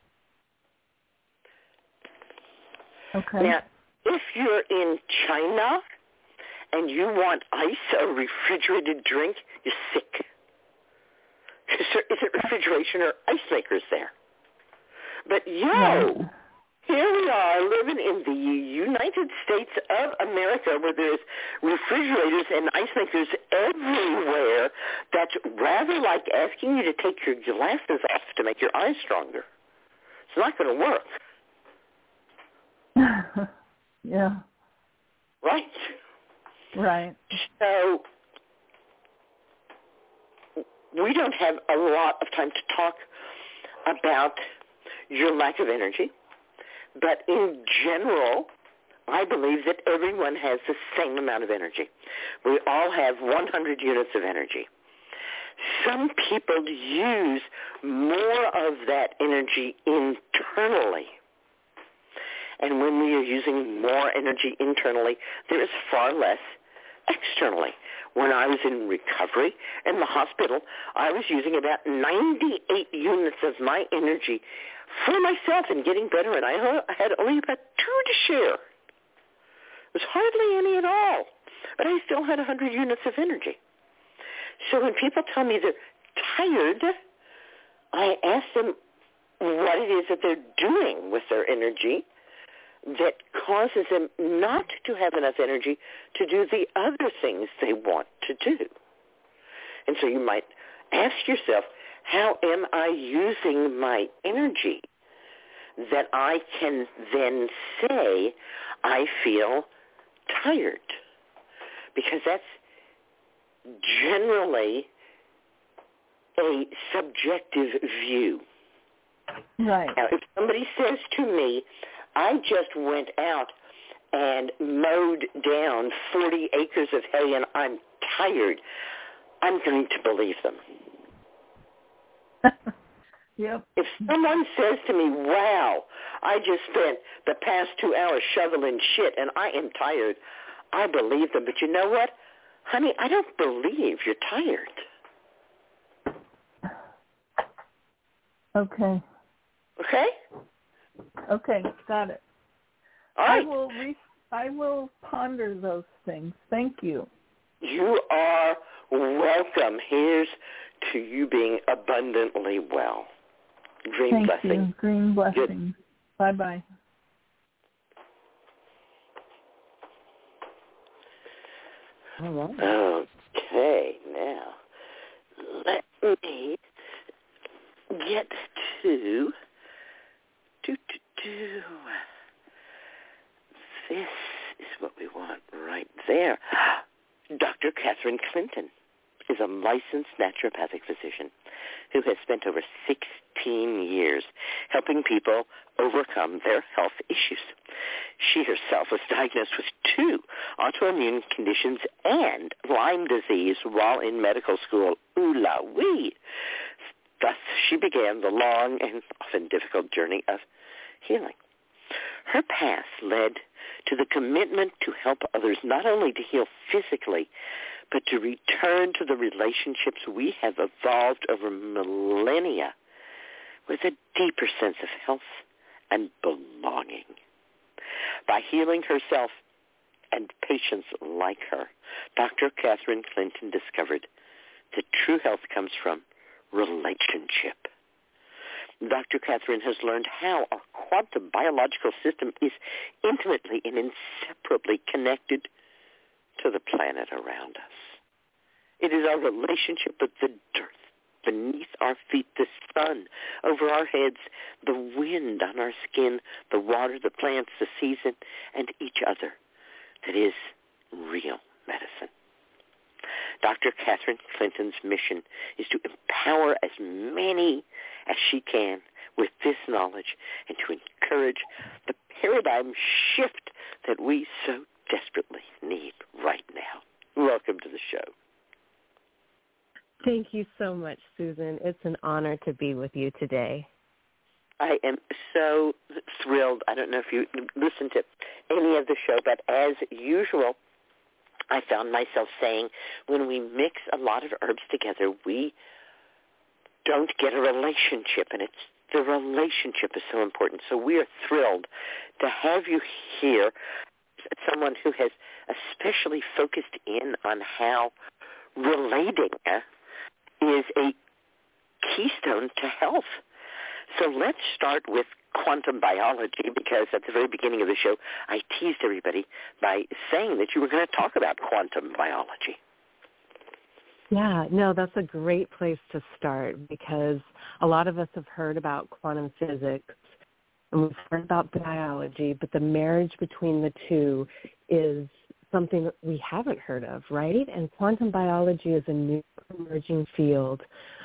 Okay. Now, if you're in China and you want ice, a refrigerated drink, you're sick. Because there isn't refrigeration or ice makers there. But yo, right. here we are living in the United States of America where there's refrigerators and ice makers everywhere. That's rather like asking you to take your glasses off to make your eyes stronger. It's not going to work. Yeah. Right. Right. So we don't have a lot of time to talk about your lack of energy, but in general, I believe that everyone has the same amount of energy. We all have one hundred units of energy. Some people use more of that energy internally. And when we are using more energy internally, there is far less externally. When I was in recovery in the hospital, I was using about ninety-eight units of my energy for myself and getting better, and I had only about two to share. It was hardly any at all, but I still had one hundred units of energy. So when people tell me they're tired, I ask them what it is that they're doing with their energy that causes them not to have enough energy to do the other things they want to do. And so you might ask yourself, how am I using my energy that I can then say I feel tired? Because that's generally a subjective view. Right. Now, if somebody says to me, I just went out and mowed down forty acres of hay and I'm tired, I'm going to believe them. Yep. If someone says to me, wow, I just spent the past two hours shoveling shit and I am tired, I believe them. But you know what? Honey, I don't believe you're tired. Okay. Okay? Okay, got it. All right. I will re- I will ponder those things. Thank you. You are welcome. Here's to you being abundantly well. Green Thank blessing. you. Green blessing. Good. Bye-bye. All right. Okay, now let me get to do, do, do. This is what we want right there. Doctor Catherine Clinton is a licensed naturopathic physician who has spent over sixteen years helping people overcome their health issues. She herself was diagnosed with two autoimmune conditions and Lyme disease while in medical school. Ooh la wee! Thus, she began the long and often difficult journey of healing. Her path led to the commitment to help others not only to heal physically, but to return to the relationships we have evolved over millennia with a deeper sense of health and belonging. By healing herself and patients like her, Doctor Catherine Clinton discovered that true health comes from relationship. Doctor Catherine has learned how our quantum biological system is intimately and inseparably connected to the planet around us. It is our relationship with the dirt beneath our feet, the sun over our heads, the wind on our skin, the water, the plants, the season, and each other that is real medicine. Doctor Catherine Clinton's mission is to empower as many as she can with this knowledge and to encourage the paradigm shift that we so desperately need right now. Welcome to the show. Thank you so much, Susan. It's an honor to be with you today. I am so thrilled. I don't know if you listened to any of the show, but as usual, I found myself saying when we mix a lot of herbs together, we don't get a relationship, and it's the relationship is so important. So we are thrilled to have you here, someone who has especially focused in on how relating is a keystone to health. So let's start with quantum biology, because at the very beginning of the show, I teased everybody by saying that you were going to talk about quantum biology. Yeah, no, that's a great place to start, because a lot of us have heard about quantum physics and we've heard about biology, but the marriage between the two is something that we haven't heard of, right? And quantum biology is a new emerging field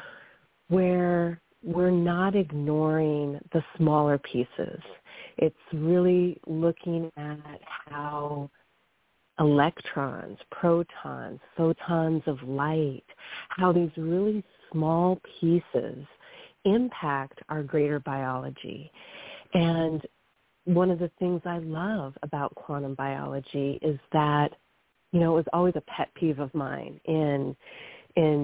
where we're not ignoring the smaller pieces. It's really looking at how electrons, protons, photons of light, how these really small pieces impact our greater biology. And one of the things I love about quantum biology is that, you know, it was always a pet peeve of mine in in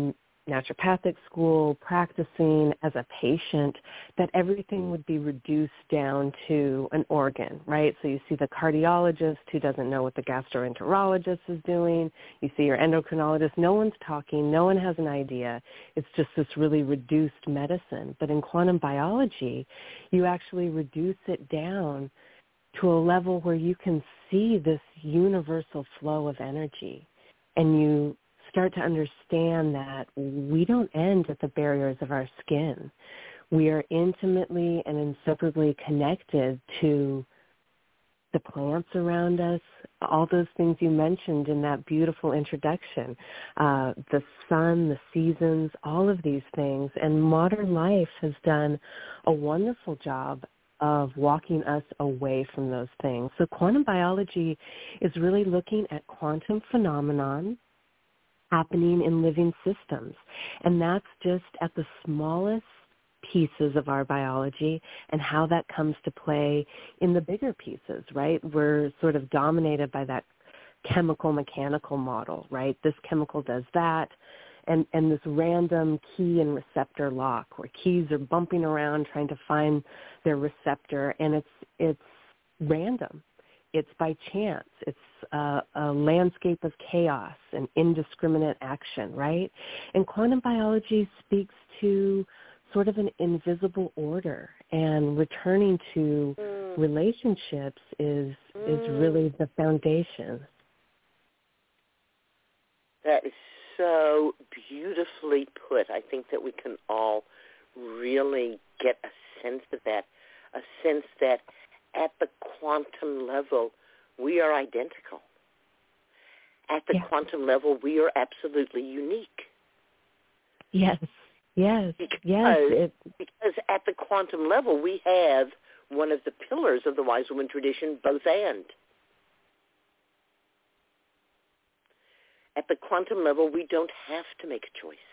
naturopathic school, practicing as a patient, that everything would be reduced down to an organ, right? So you see the cardiologist who doesn't know what the gastroenterologist is doing. You see your endocrinologist. No one's talking. No one has an idea. It's just this really reduced medicine. But in quantum biology, you actually reduce it down to a level where you can see this universal flow of energy, and you start to understand that we don't end at the barriers of our skin. We are intimately and inseparably connected to the plants around us, all those things you mentioned in that beautiful introduction, uh, the sun, the seasons, all of these things. And modern life has done a wonderful job of walking us away from those things. So quantum biology is really looking at quantum phenomenon happening in living systems. And that's just at the smallest pieces of our biology and how that comes to play in the bigger pieces, right? We're sort of dominated by that chemical mechanical model, right? This chemical does that. And, and this random key and receptor lock where keys are bumping around trying to find their receptor, and it's it's random. It's by chance. It's a, a landscape of chaos and indiscriminate action, right? And quantum biology speaks to sort of an invisible order, and returning to mm. relationships is mm. is really the foundation. That is so beautifully put. I think that we can all really get a sense of that, a sense that at the quantum level, we are identical. At the yeah. quantum level, we are absolutely unique. Yes, yes, because, yes. It... Because at the quantum level, we have one of the pillars of the wise woman tradition, both and. At the quantum level, we don't have to make a choice.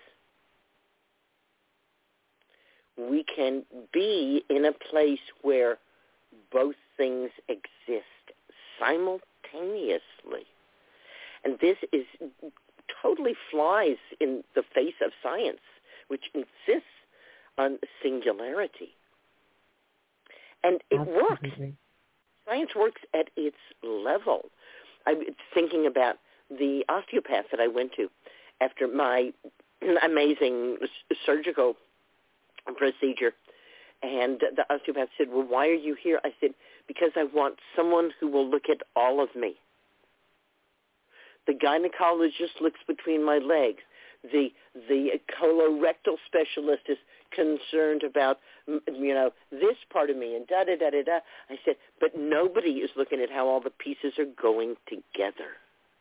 We can be in a place where both things exist simultaneously. And this is totally flies in the face of science, which insists on singularity. And it Absolutely. works. Science works at its level. I'm thinking about the osteopath that I went to after my amazing surgical procedure. And the osteopath said, well, why are you here? I said, because I want someone who will look at all of me. The gynecologist looks between my legs. The the colorectal specialist is concerned about, you know, this part of me and da-da-da-da-da. I said, but nobody is looking at how all the pieces are going together.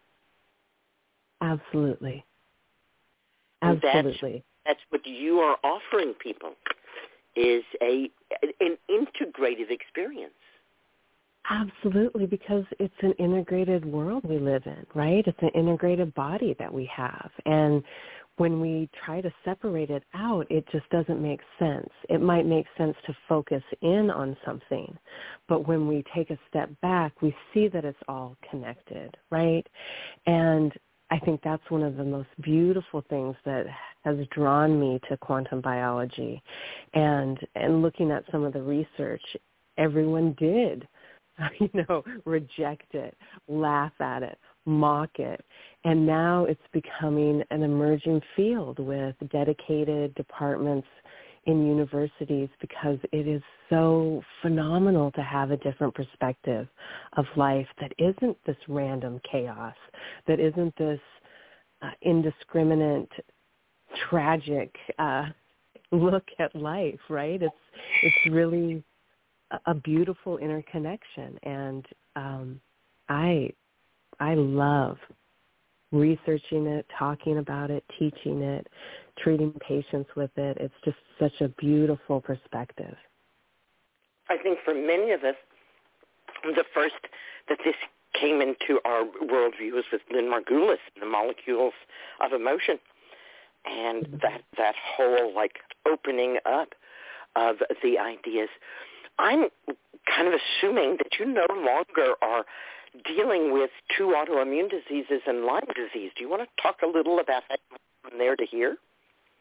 Absolutely. And Absolutely. That's, that's what you are offering people, is a an integrative experience. Absolutely, because it's an integrated world we live in, right? It's an integrated body that we have. And when we try to separate it out, it just doesn't make sense. It might make sense to focus in on something, but when we take a step back, we see that it's all connected, right? And I think that's one of the most beautiful things that has drawn me to quantum biology. And and looking at some of the research, everyone did, you know, reject it, laugh at it, mock it. And now it's becoming an emerging field with dedicated departments in universities, because it is so phenomenal to have a different perspective of life that isn't this random chaos, that isn't this uh, indiscriminate, tragic uh, look at life, right? It's it's really a, a beautiful interconnection, and um, I I love researching it, talking about it, teaching it, treating patients with it. It's just such a beautiful perspective. I think for many of us, the first that this came into our worldview was with Lynn Margulis and the molecules of emotion, and mm-hmm. that that whole like opening up of the ideas. I'm kind of assuming that you no longer are dealing with two autoimmune diseases and Lyme disease. Do you want to talk a little about that from there to here?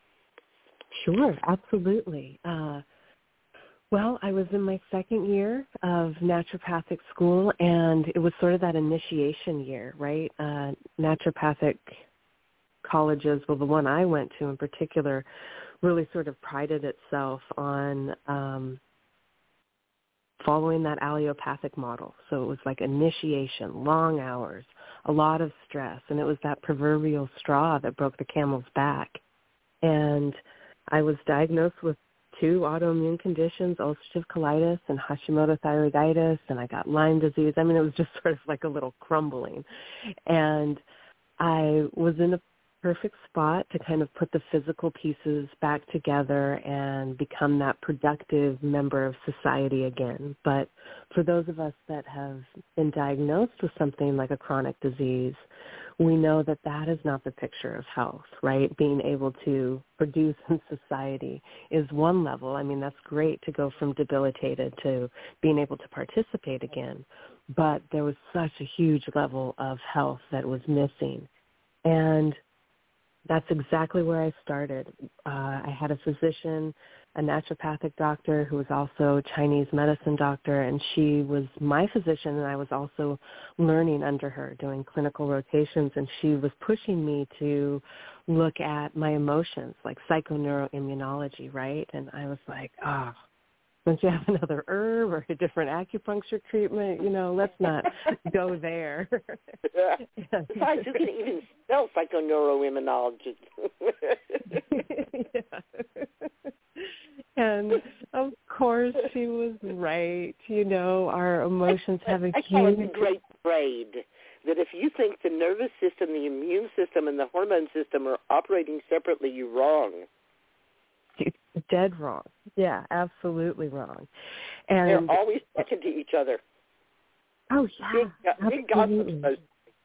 Sure, absolutely. Uh, well, I was in my second year of naturopathic school, and it was sort of that initiation year, right? Uh, naturopathic colleges, well, the one I went to in particular, really sort of prided itself on um, following that allopathic model. So it was like initiation, long hours, a lot of stress, and it was that proverbial straw that broke the camel's back. And I was diagnosed with two autoimmune conditions, ulcerative colitis and Hashimoto thyroiditis, and I got Lyme disease. I mean, it was just sort of like a little crumbling. And I was in a perfect spot to kind of put the physical pieces back together and become that productive member of society again. But for those of us that have been diagnosed with something like a chronic disease, we know that that is not the picture of health, right? Being able to produce in society is one level. I mean, that's great to go from debilitated to being able to participate again. But there was such a huge level of health that was missing. And that's exactly where I started. Uh, I had a physician, a naturopathic doctor who was also a Chinese medicine doctor, and she was my physician, and I was also learning under her, doing clinical rotations, and she was pushing me to look at my emotions, like psychoneuroimmunology, right? And I was like, ah, oh, don't you have another herb or a different acupuncture treatment? You know, let's not go there. Yeah. Besides, you can even spell psychoneuroimmunology. Yeah. And, of course, she was right. You know, our emotions I, have a I huge... call it the great braid, that if you think the nervous system, the immune system, and the hormone system are operating separately, you're wrong. Dead wrong. Yeah, absolutely wrong. And they're always talking to each other. Oh, yeah. Big, big gossip.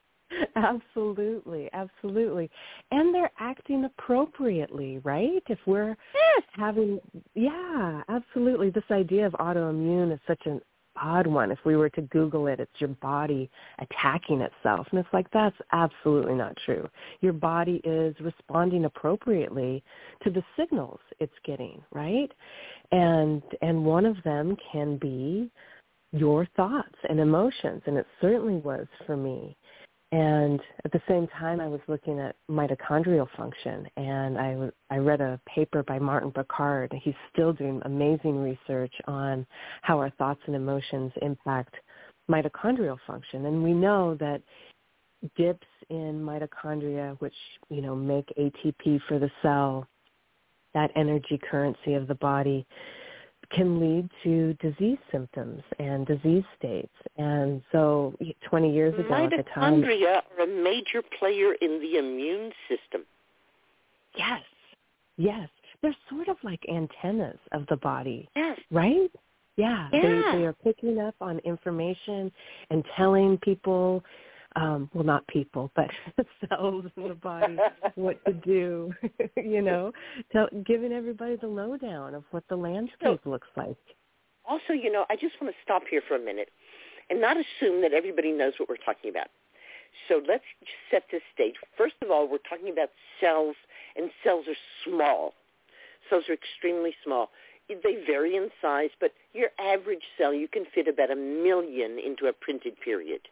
Absolutely, absolutely. And they're acting appropriately, right? If we're yes. having, yeah, absolutely. This idea of autoimmune is such an odd one. If we were to Google it, it's your body attacking itself. And it's like, that's absolutely not true. Your body is responding appropriately to the signals it's getting, right? And and one of them can be your thoughts and emotions, and it certainly was for me. And at the same time, I was looking at mitochondrial function, and I, w- I read a paper by Martin Picard. He's still doing amazing research on how our thoughts and emotions impact mitochondrial function. And we know that dips in mitochondria, which, you know, make A T P for the cell, that energy currency of the body, can lead to disease symptoms and disease states. And so twenty years ago at the time... Mitochondria are a major player in the immune system. Yes, yes. They're sort of like antennas of the body, yes. right? Yeah, yeah. They, they are picking up on information and telling people, um, well, not people, but cells in the body what to do, you know, Tell, giving everybody the lowdown of what the landscape so, looks like. Also, you know, I just want to stop here for a minute and not assume that everybody knows what we're talking about. So let's just set this stage. First of all, we're talking about cells, and cells are small. Cells are extremely small. They vary in size, but your average cell, you can fit about a million into a printed period.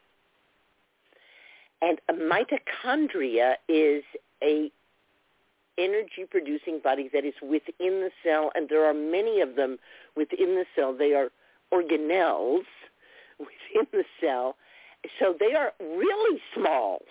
And a mitochondria is a energy-producing body that is within the cell, and there are many of them within the cell. They are organelles within the cell, so they are really small.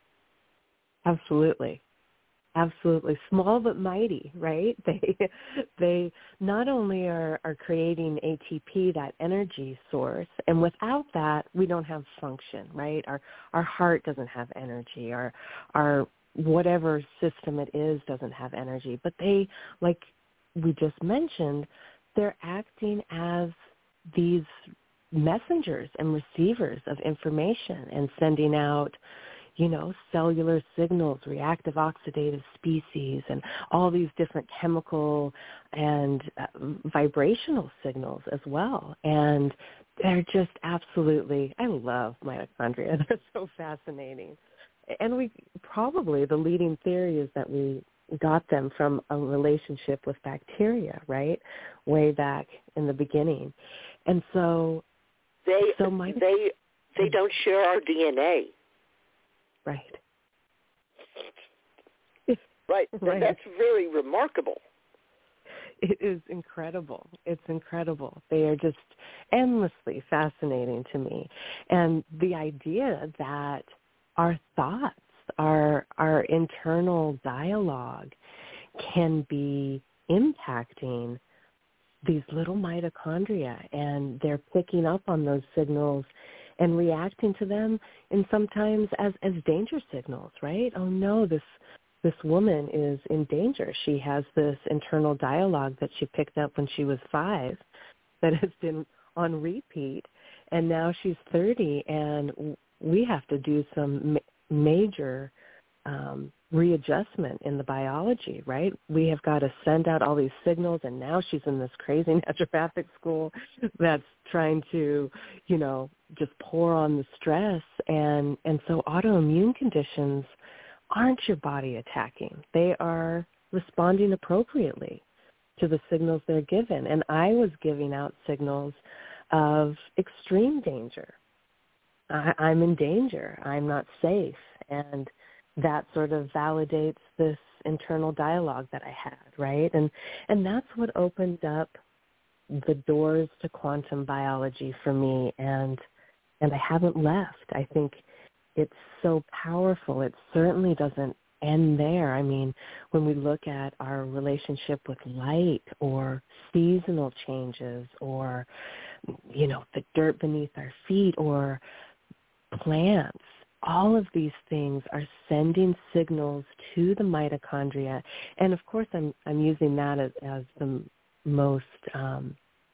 Absolutely. Absolutely. Small but mighty, right? They they not only are, are creating A T P, that energy source, and without that, we don't have function, right? Our our heart doesn't have energy. Our our whatever system it is doesn't have energy. But they, like we just mentioned, they're acting as these messengers and receivers of information and sending out, you know, cellular signals, reactive oxidative species, and all these different chemical and uh, vibrational signals as well. And they're just absolutely, I love mitochondria. They're so fascinating. And we probably, the leading theory is that we got them from a relationship with bacteria, right, way back in the beginning. And so they so my, they they don't share our D N A. Right. Right. Right. That's very remarkable. It is incredible. It's incredible. They are just endlessly fascinating to me. And the idea that our thoughts, our our internal dialogue can be impacting these little mitochondria, and they're picking up on those signals and reacting to them, and sometimes as, as danger signals, right? Oh no, this this woman is in danger. She has this internal dialogue that she picked up when she was five that has been on repeat, and now she's thirty, and we have to do some ma- major um, readjustment in the biology, right? We have got to send out all these signals, and now she's in this crazy naturopathic school that's trying to, you know, just pour on the stress, and, and so autoimmune conditions aren't your body attacking. They are responding appropriately to the signals they're given. And I was giving out signals of extreme danger. I, I'm in danger. I'm not safe. And that sort of validates this internal dialogue that I had, right? And and that's what opened up the doors to quantum biology for me, and and I haven't left. I think it's so powerful. It certainly doesn't end there. I mean, when we look at our relationship with light or seasonal changes or, you know, the dirt beneath our feet or plants, all of these things are sending signals to the mitochondria. And of course, I'm I'm using that as, as the most um,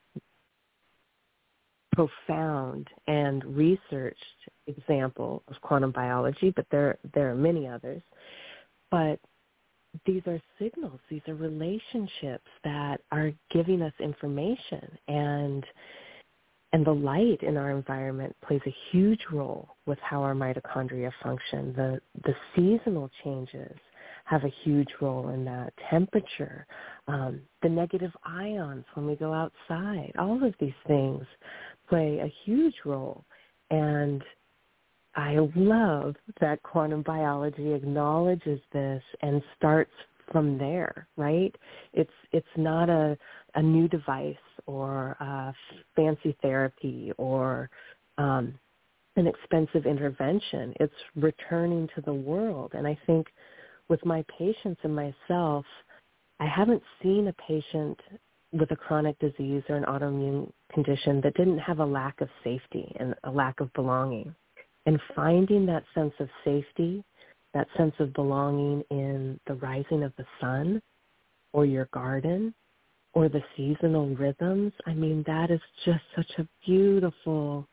profound and researched example of quantum biology, but there there are many others. But these are signals, these are relationships that are giving us information, and and the light in our environment plays a huge role with how our mitochondria function. The the seasonal changes have a huge role in that. Temperature, um, the negative ions when we go outside, all of these things play a huge role. And I love that quantum biology acknowledges this and starts from there, right? It's it's not a, a new device or a fancy therapy or um, an expensive intervention. It's returning to the world. And I think with my patients and myself, I haven't seen a patient with a chronic disease or an autoimmune condition that didn't have a lack of safety and a lack of belonging. And finding that sense of safety, that sense of belonging in the rising of the sun or your garden or the seasonal rhythms, I mean, that is just such a beautiful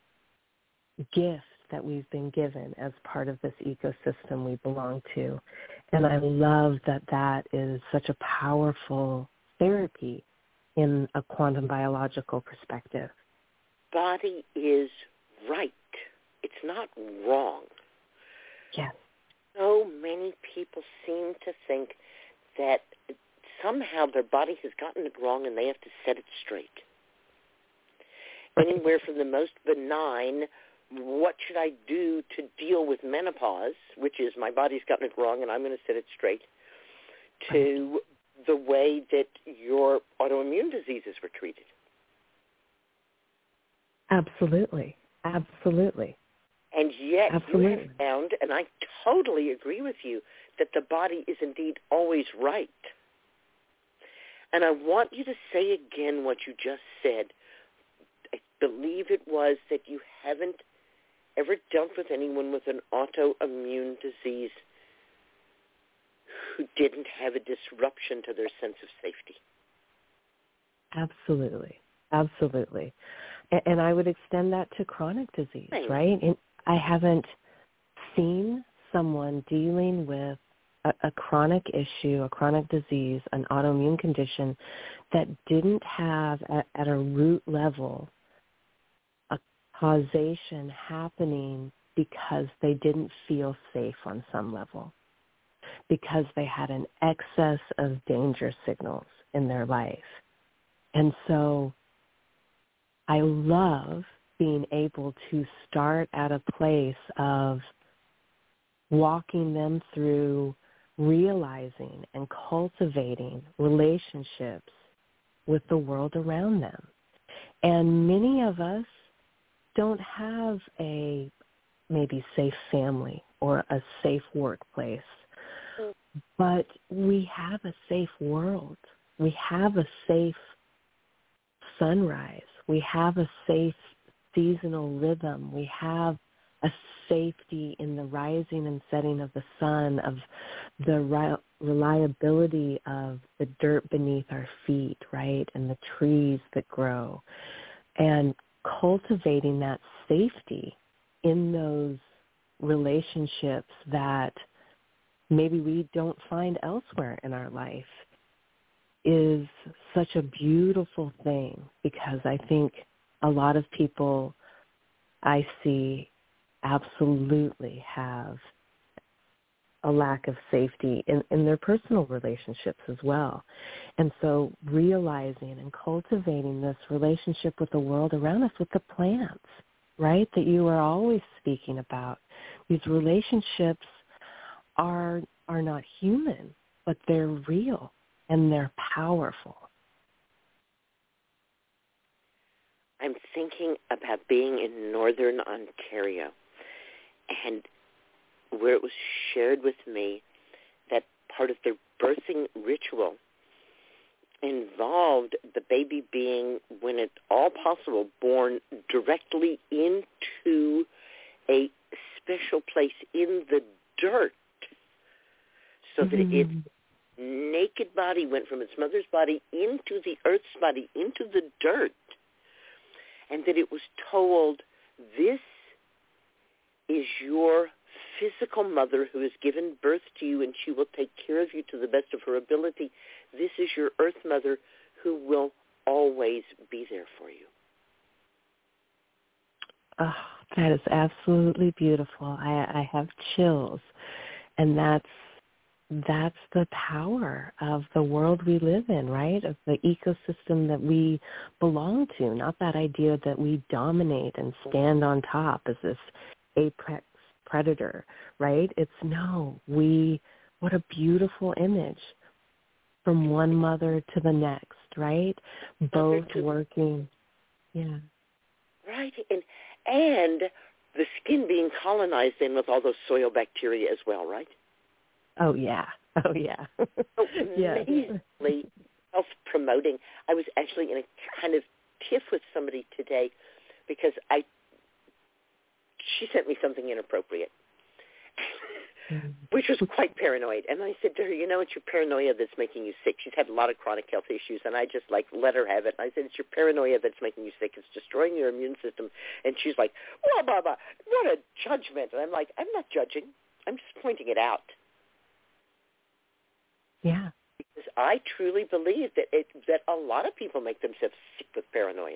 gift that we've been given as part of this ecosystem we belong to. And I love that that is such a powerful therapy in a quantum biological perspective. Body is right. It's not wrong. Yes. So many people seem to think that somehow their body has gotten it wrong and they have to set it straight. Anywhere from the most benign, what should I do to deal with menopause, which is my body's gotten it wrong and I'm going to set it straight, to the way that your autoimmune diseases were treated. Absolutely. Absolutely. And yet Absolutely. You have found, and I totally agree with you, that the body is indeed always right. And I want you to say again what you just said. I believe it was that you haven't ever dealt with anyone with an autoimmune disease who didn't have a disruption to their sense of safety. Absolutely. Absolutely. And, and I would extend that to chronic disease, Thanks. right? And I haven't seen someone dealing with a, a chronic issue, a chronic disease, an autoimmune condition that didn't have at, at a root level a causation happening because they didn't feel safe on some level. because they had an excess of danger signals in their life. And so I love being able to start at a place of walking them through realizing and cultivating relationships with the world around them. And many of us don't have a maybe safe family or a safe workplace, but we have a safe world. We have a safe sunrise. We have a safe seasonal rhythm. We have a safety in the rising and setting of the sun, of the re- reliability of the dirt beneath our feet, right, and the trees that grow. And cultivating that safety in those relationships that maybe we don't find elsewhere in our life is such a beautiful thing, because I think a lot of people I see absolutely have a lack of safety in, in their personal relationships as well. And so realizing and cultivating this relationship with the world around us, with the plants, right, that you are always speaking about. These relationships are are not human, but they're real and they're powerful. I'm thinking about being in northern Ontario, and where it was shared with me that part of their birthing ritual involved the baby being, when at all possible, born directly into a special place in the dirt, so that Mm-hmm. its naked body went from its mother's body into the earth's body, into the dirt, and that it was told, this is your physical mother who has given birth to you, and she will take care of you to the best of her ability. This is your earth mother who will always be there for you. Oh, that is absolutely beautiful. I, I have chills. And that's that's the power of the world we live in, right? Of the ecosystem that we belong to, not that idea that we dominate and stand on top as this apex predator, right? It's no, we, what a beautiful image, from one mother to the next, right? Both working, yeah. Right, and and the skin being colonized in with all those soil bacteria as well, right? Oh, yeah. Oh, yeah. So yes. amazingly self-promoting. I was actually in a kind of tiff with somebody today because I, she sent me something inappropriate, which was quite paranoid. And I said to her, you know, it's your paranoia that's making you sick. She's had a lot of chronic health issues, and I just, like, let her have it. And I said, it's your paranoia that's making you sick. It's destroying your immune system. And she's like, well, blah, blah, what a judgment. And I'm like, I'm not judging. I'm just pointing it out. Yeah. Because I truly believe that it, that a lot of people make themselves sick with paranoia.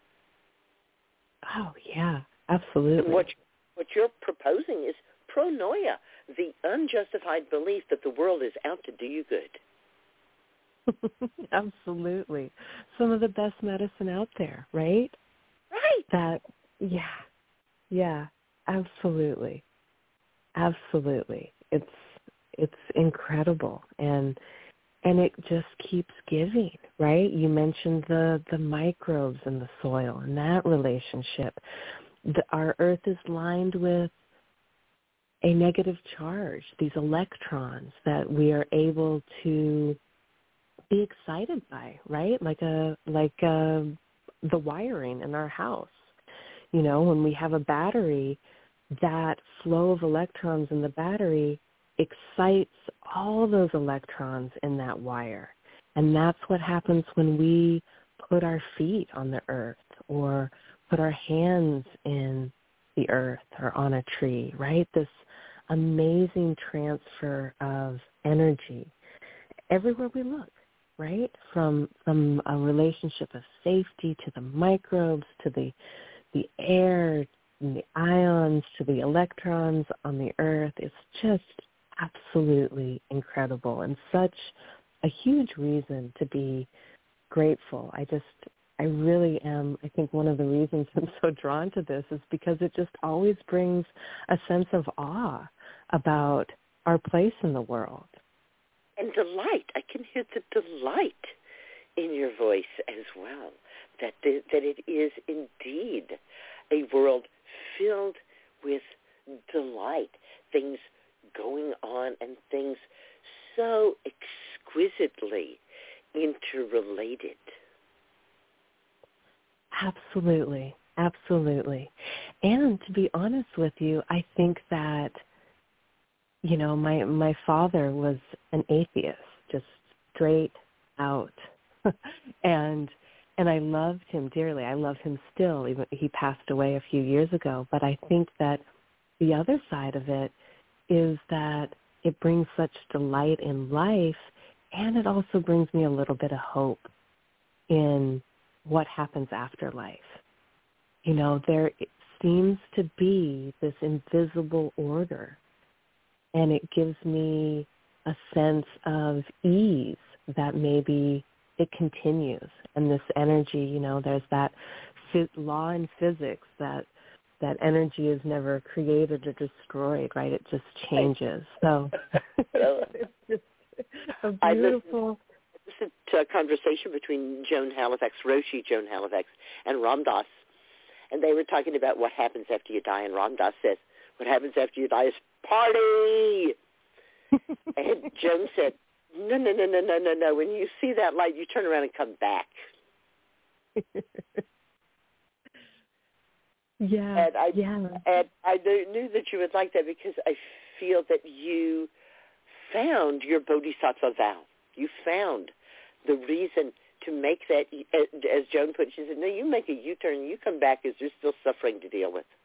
Oh, yeah, absolutely. And what, what you're proposing is pronoia, the unjustified belief that the world is out to do you good. Absolutely. Some of the best medicine out there, right? Right. That, yeah, yeah, absolutely. Absolutely. It's it's incredible, and and it just keeps giving, right? You mentioned the, the microbes in the soil and that relationship. The, our earth is lined with a negative charge, these electrons that we are able to be excited by, right? Like a like a, the wiring in our house. You know, when we have a battery, that flow of electrons in the battery excites all those electrons in that wire. And that's what happens when we put our feet on the earth or put our hands in the earth or on a tree, right? This amazing transfer of energy everywhere we look, right? From from a relationship of safety to the microbes, to the the air, and the ions, to the electrons on the earth. It's just absolutely incredible and such a huge reason to be grateful. I just, I really am, I think one of the reasons I'm so drawn to this is because it just always brings a sense of awe about our place in the world. And delight. I can hear the delight in your voice as well, that the, that it is indeed a world filled with delight, things going on and things so exquisitely interrelated. Absolutely, absolutely. And to be honest with you, I think that, you know, my my father was an atheist, just straight out. and and I loved him dearly. I love him still. Even he passed away a few years ago. But I think that the other side of it is that it brings such delight in life, and it also brings me a little bit of hope in what happens after life. You know, there seems to be this invisible order, and it gives me a sense of ease that maybe it continues. And this energy, you know, there's that law in physics that that energy is never created or destroyed, right? It just changes. So it's just a beautiful... I listened to a conversation between Joan Halifax, Roshi Joan Halifax, and Ram Dass, and they were talking about what happens after you die, and Ram Dass says, what happens after you die is party! And Joan said, no, no, no, no, no, no, no. When you see that light, you turn around and come back. Yeah, and I, yeah. And I knew that you would like that because I feel that you found your bodhisattva vow. You found the reason to make that, as Joan put it, she said, no, you make a U-turn and you come back because there's still suffering to deal with.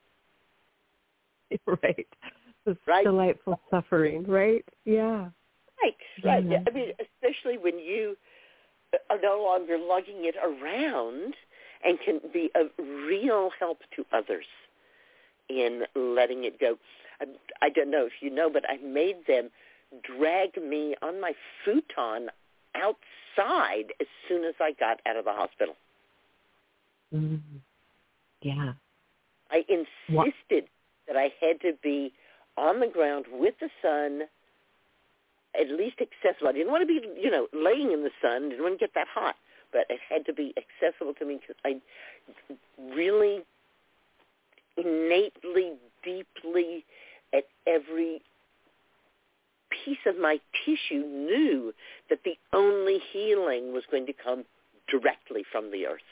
Right. This right? delightful suffering, right? Yeah. Right, right. Yeah. I mean, especially when you are no longer lugging it around and can be a real help to others in letting it go. I, I don't know if you know, but I made them drag me on my futon outside as soon as I got out of the hospital. Mm-hmm. Yeah. I insisted what? that I had to be on the ground with the sun, at least accessible. I didn't want to be, you know, laying in the sun. Didn't want to get that hot. But it had to be accessible to me because I really innately, deeply, at every piece of my tissue knew that the only healing was going to come directly from the earth.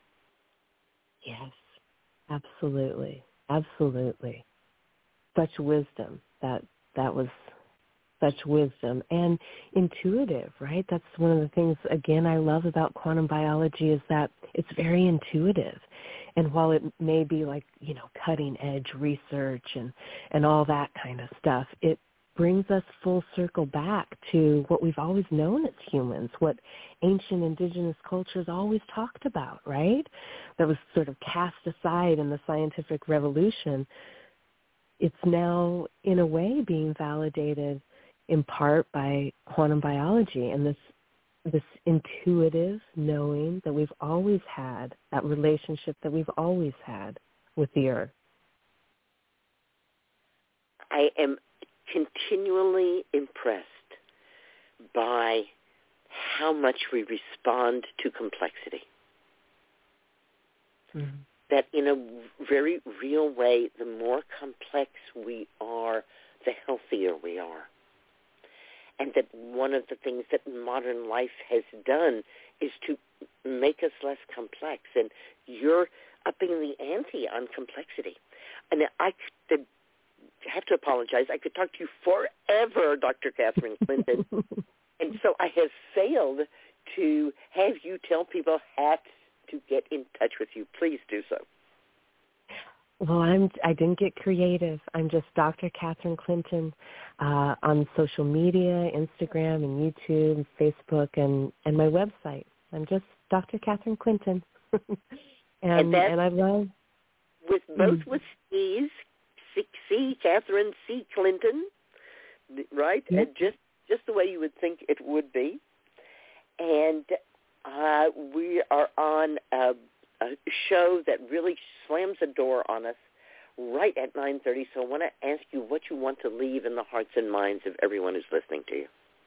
Yes, absolutely, absolutely. Such wisdom. That that was such wisdom and intuitive, right? That's one of the things, again, I love about quantum biology is that it's very intuitive. And while it may be like, you know, cutting edge research and, and all that kind of stuff, it brings us full circle back to what we've always known as humans, what ancient indigenous cultures always talked about, right? That was sort of cast aside in the scientific revolution. It's now, in a way, being validated in part by quantum biology and this this intuitive knowing that we've always had, that relationship that we've always had with the earth. I am continually impressed by how much we respond to complexity. Mm-hmm. That in a very real way, the more complex we are, the healthier we are. And that one of the things that modern life has done is to make us less complex. And you're upping the ante on complexity. And I could, have to apologize. I could talk to you forever, Doctor Catherine Clinton. And so I have failed to have you tell people how to get in touch with you. Please do so. Well, I'm, I didn't get creative. I'm just Doctor Catherine Clinton uh, on social media, Instagram and YouTube, Facebook, and, and my website. I'm just Doctor Catherine Clinton. and, and, and I love... With both mm. with C's, C, Catherine C. Clinton, right? Yeah. And just just the way you would think it would be. And uh, we are on a, a show that really slams a door on us right at nine thirty. So I want to ask you what you want to leave in the hearts and minds of everyone who's listening to you.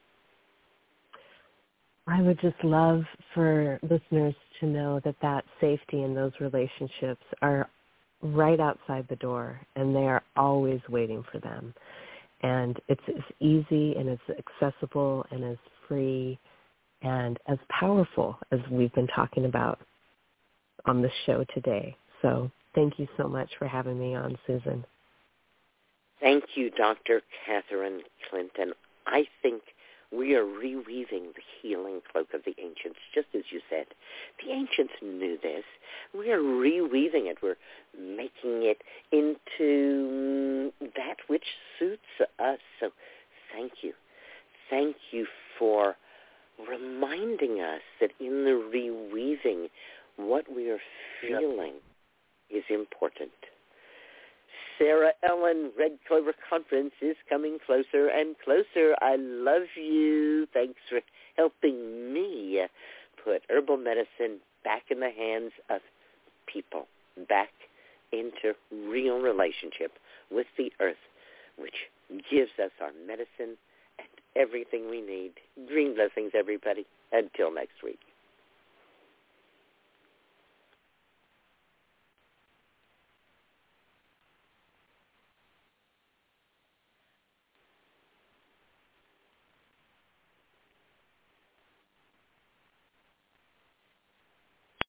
I would just love for listeners to know that that safety in those relationships are right outside the door, and they are always waiting for them. And it's as easy and as accessible and as free and as powerful as we've been talking about on this show today. So thank you so much for having me on, Susan. Thank you, Doctor Catherine Clinton. I think we are reweaving the healing cloak of the ancients, just as you said. The ancients knew this. We are reweaving it. We're making it into that which suits us. So thank you. Thank you for reminding us that in the reweaving, what we are feeling is important. Sarah Ellen, Red Clover Conference is coming closer and closer. I love you. Thanks for helping me put herbal medicine back in the hands of people, back into real relationship with the earth, which gives us our medicine and everything we need. Green blessings, everybody. Until next week.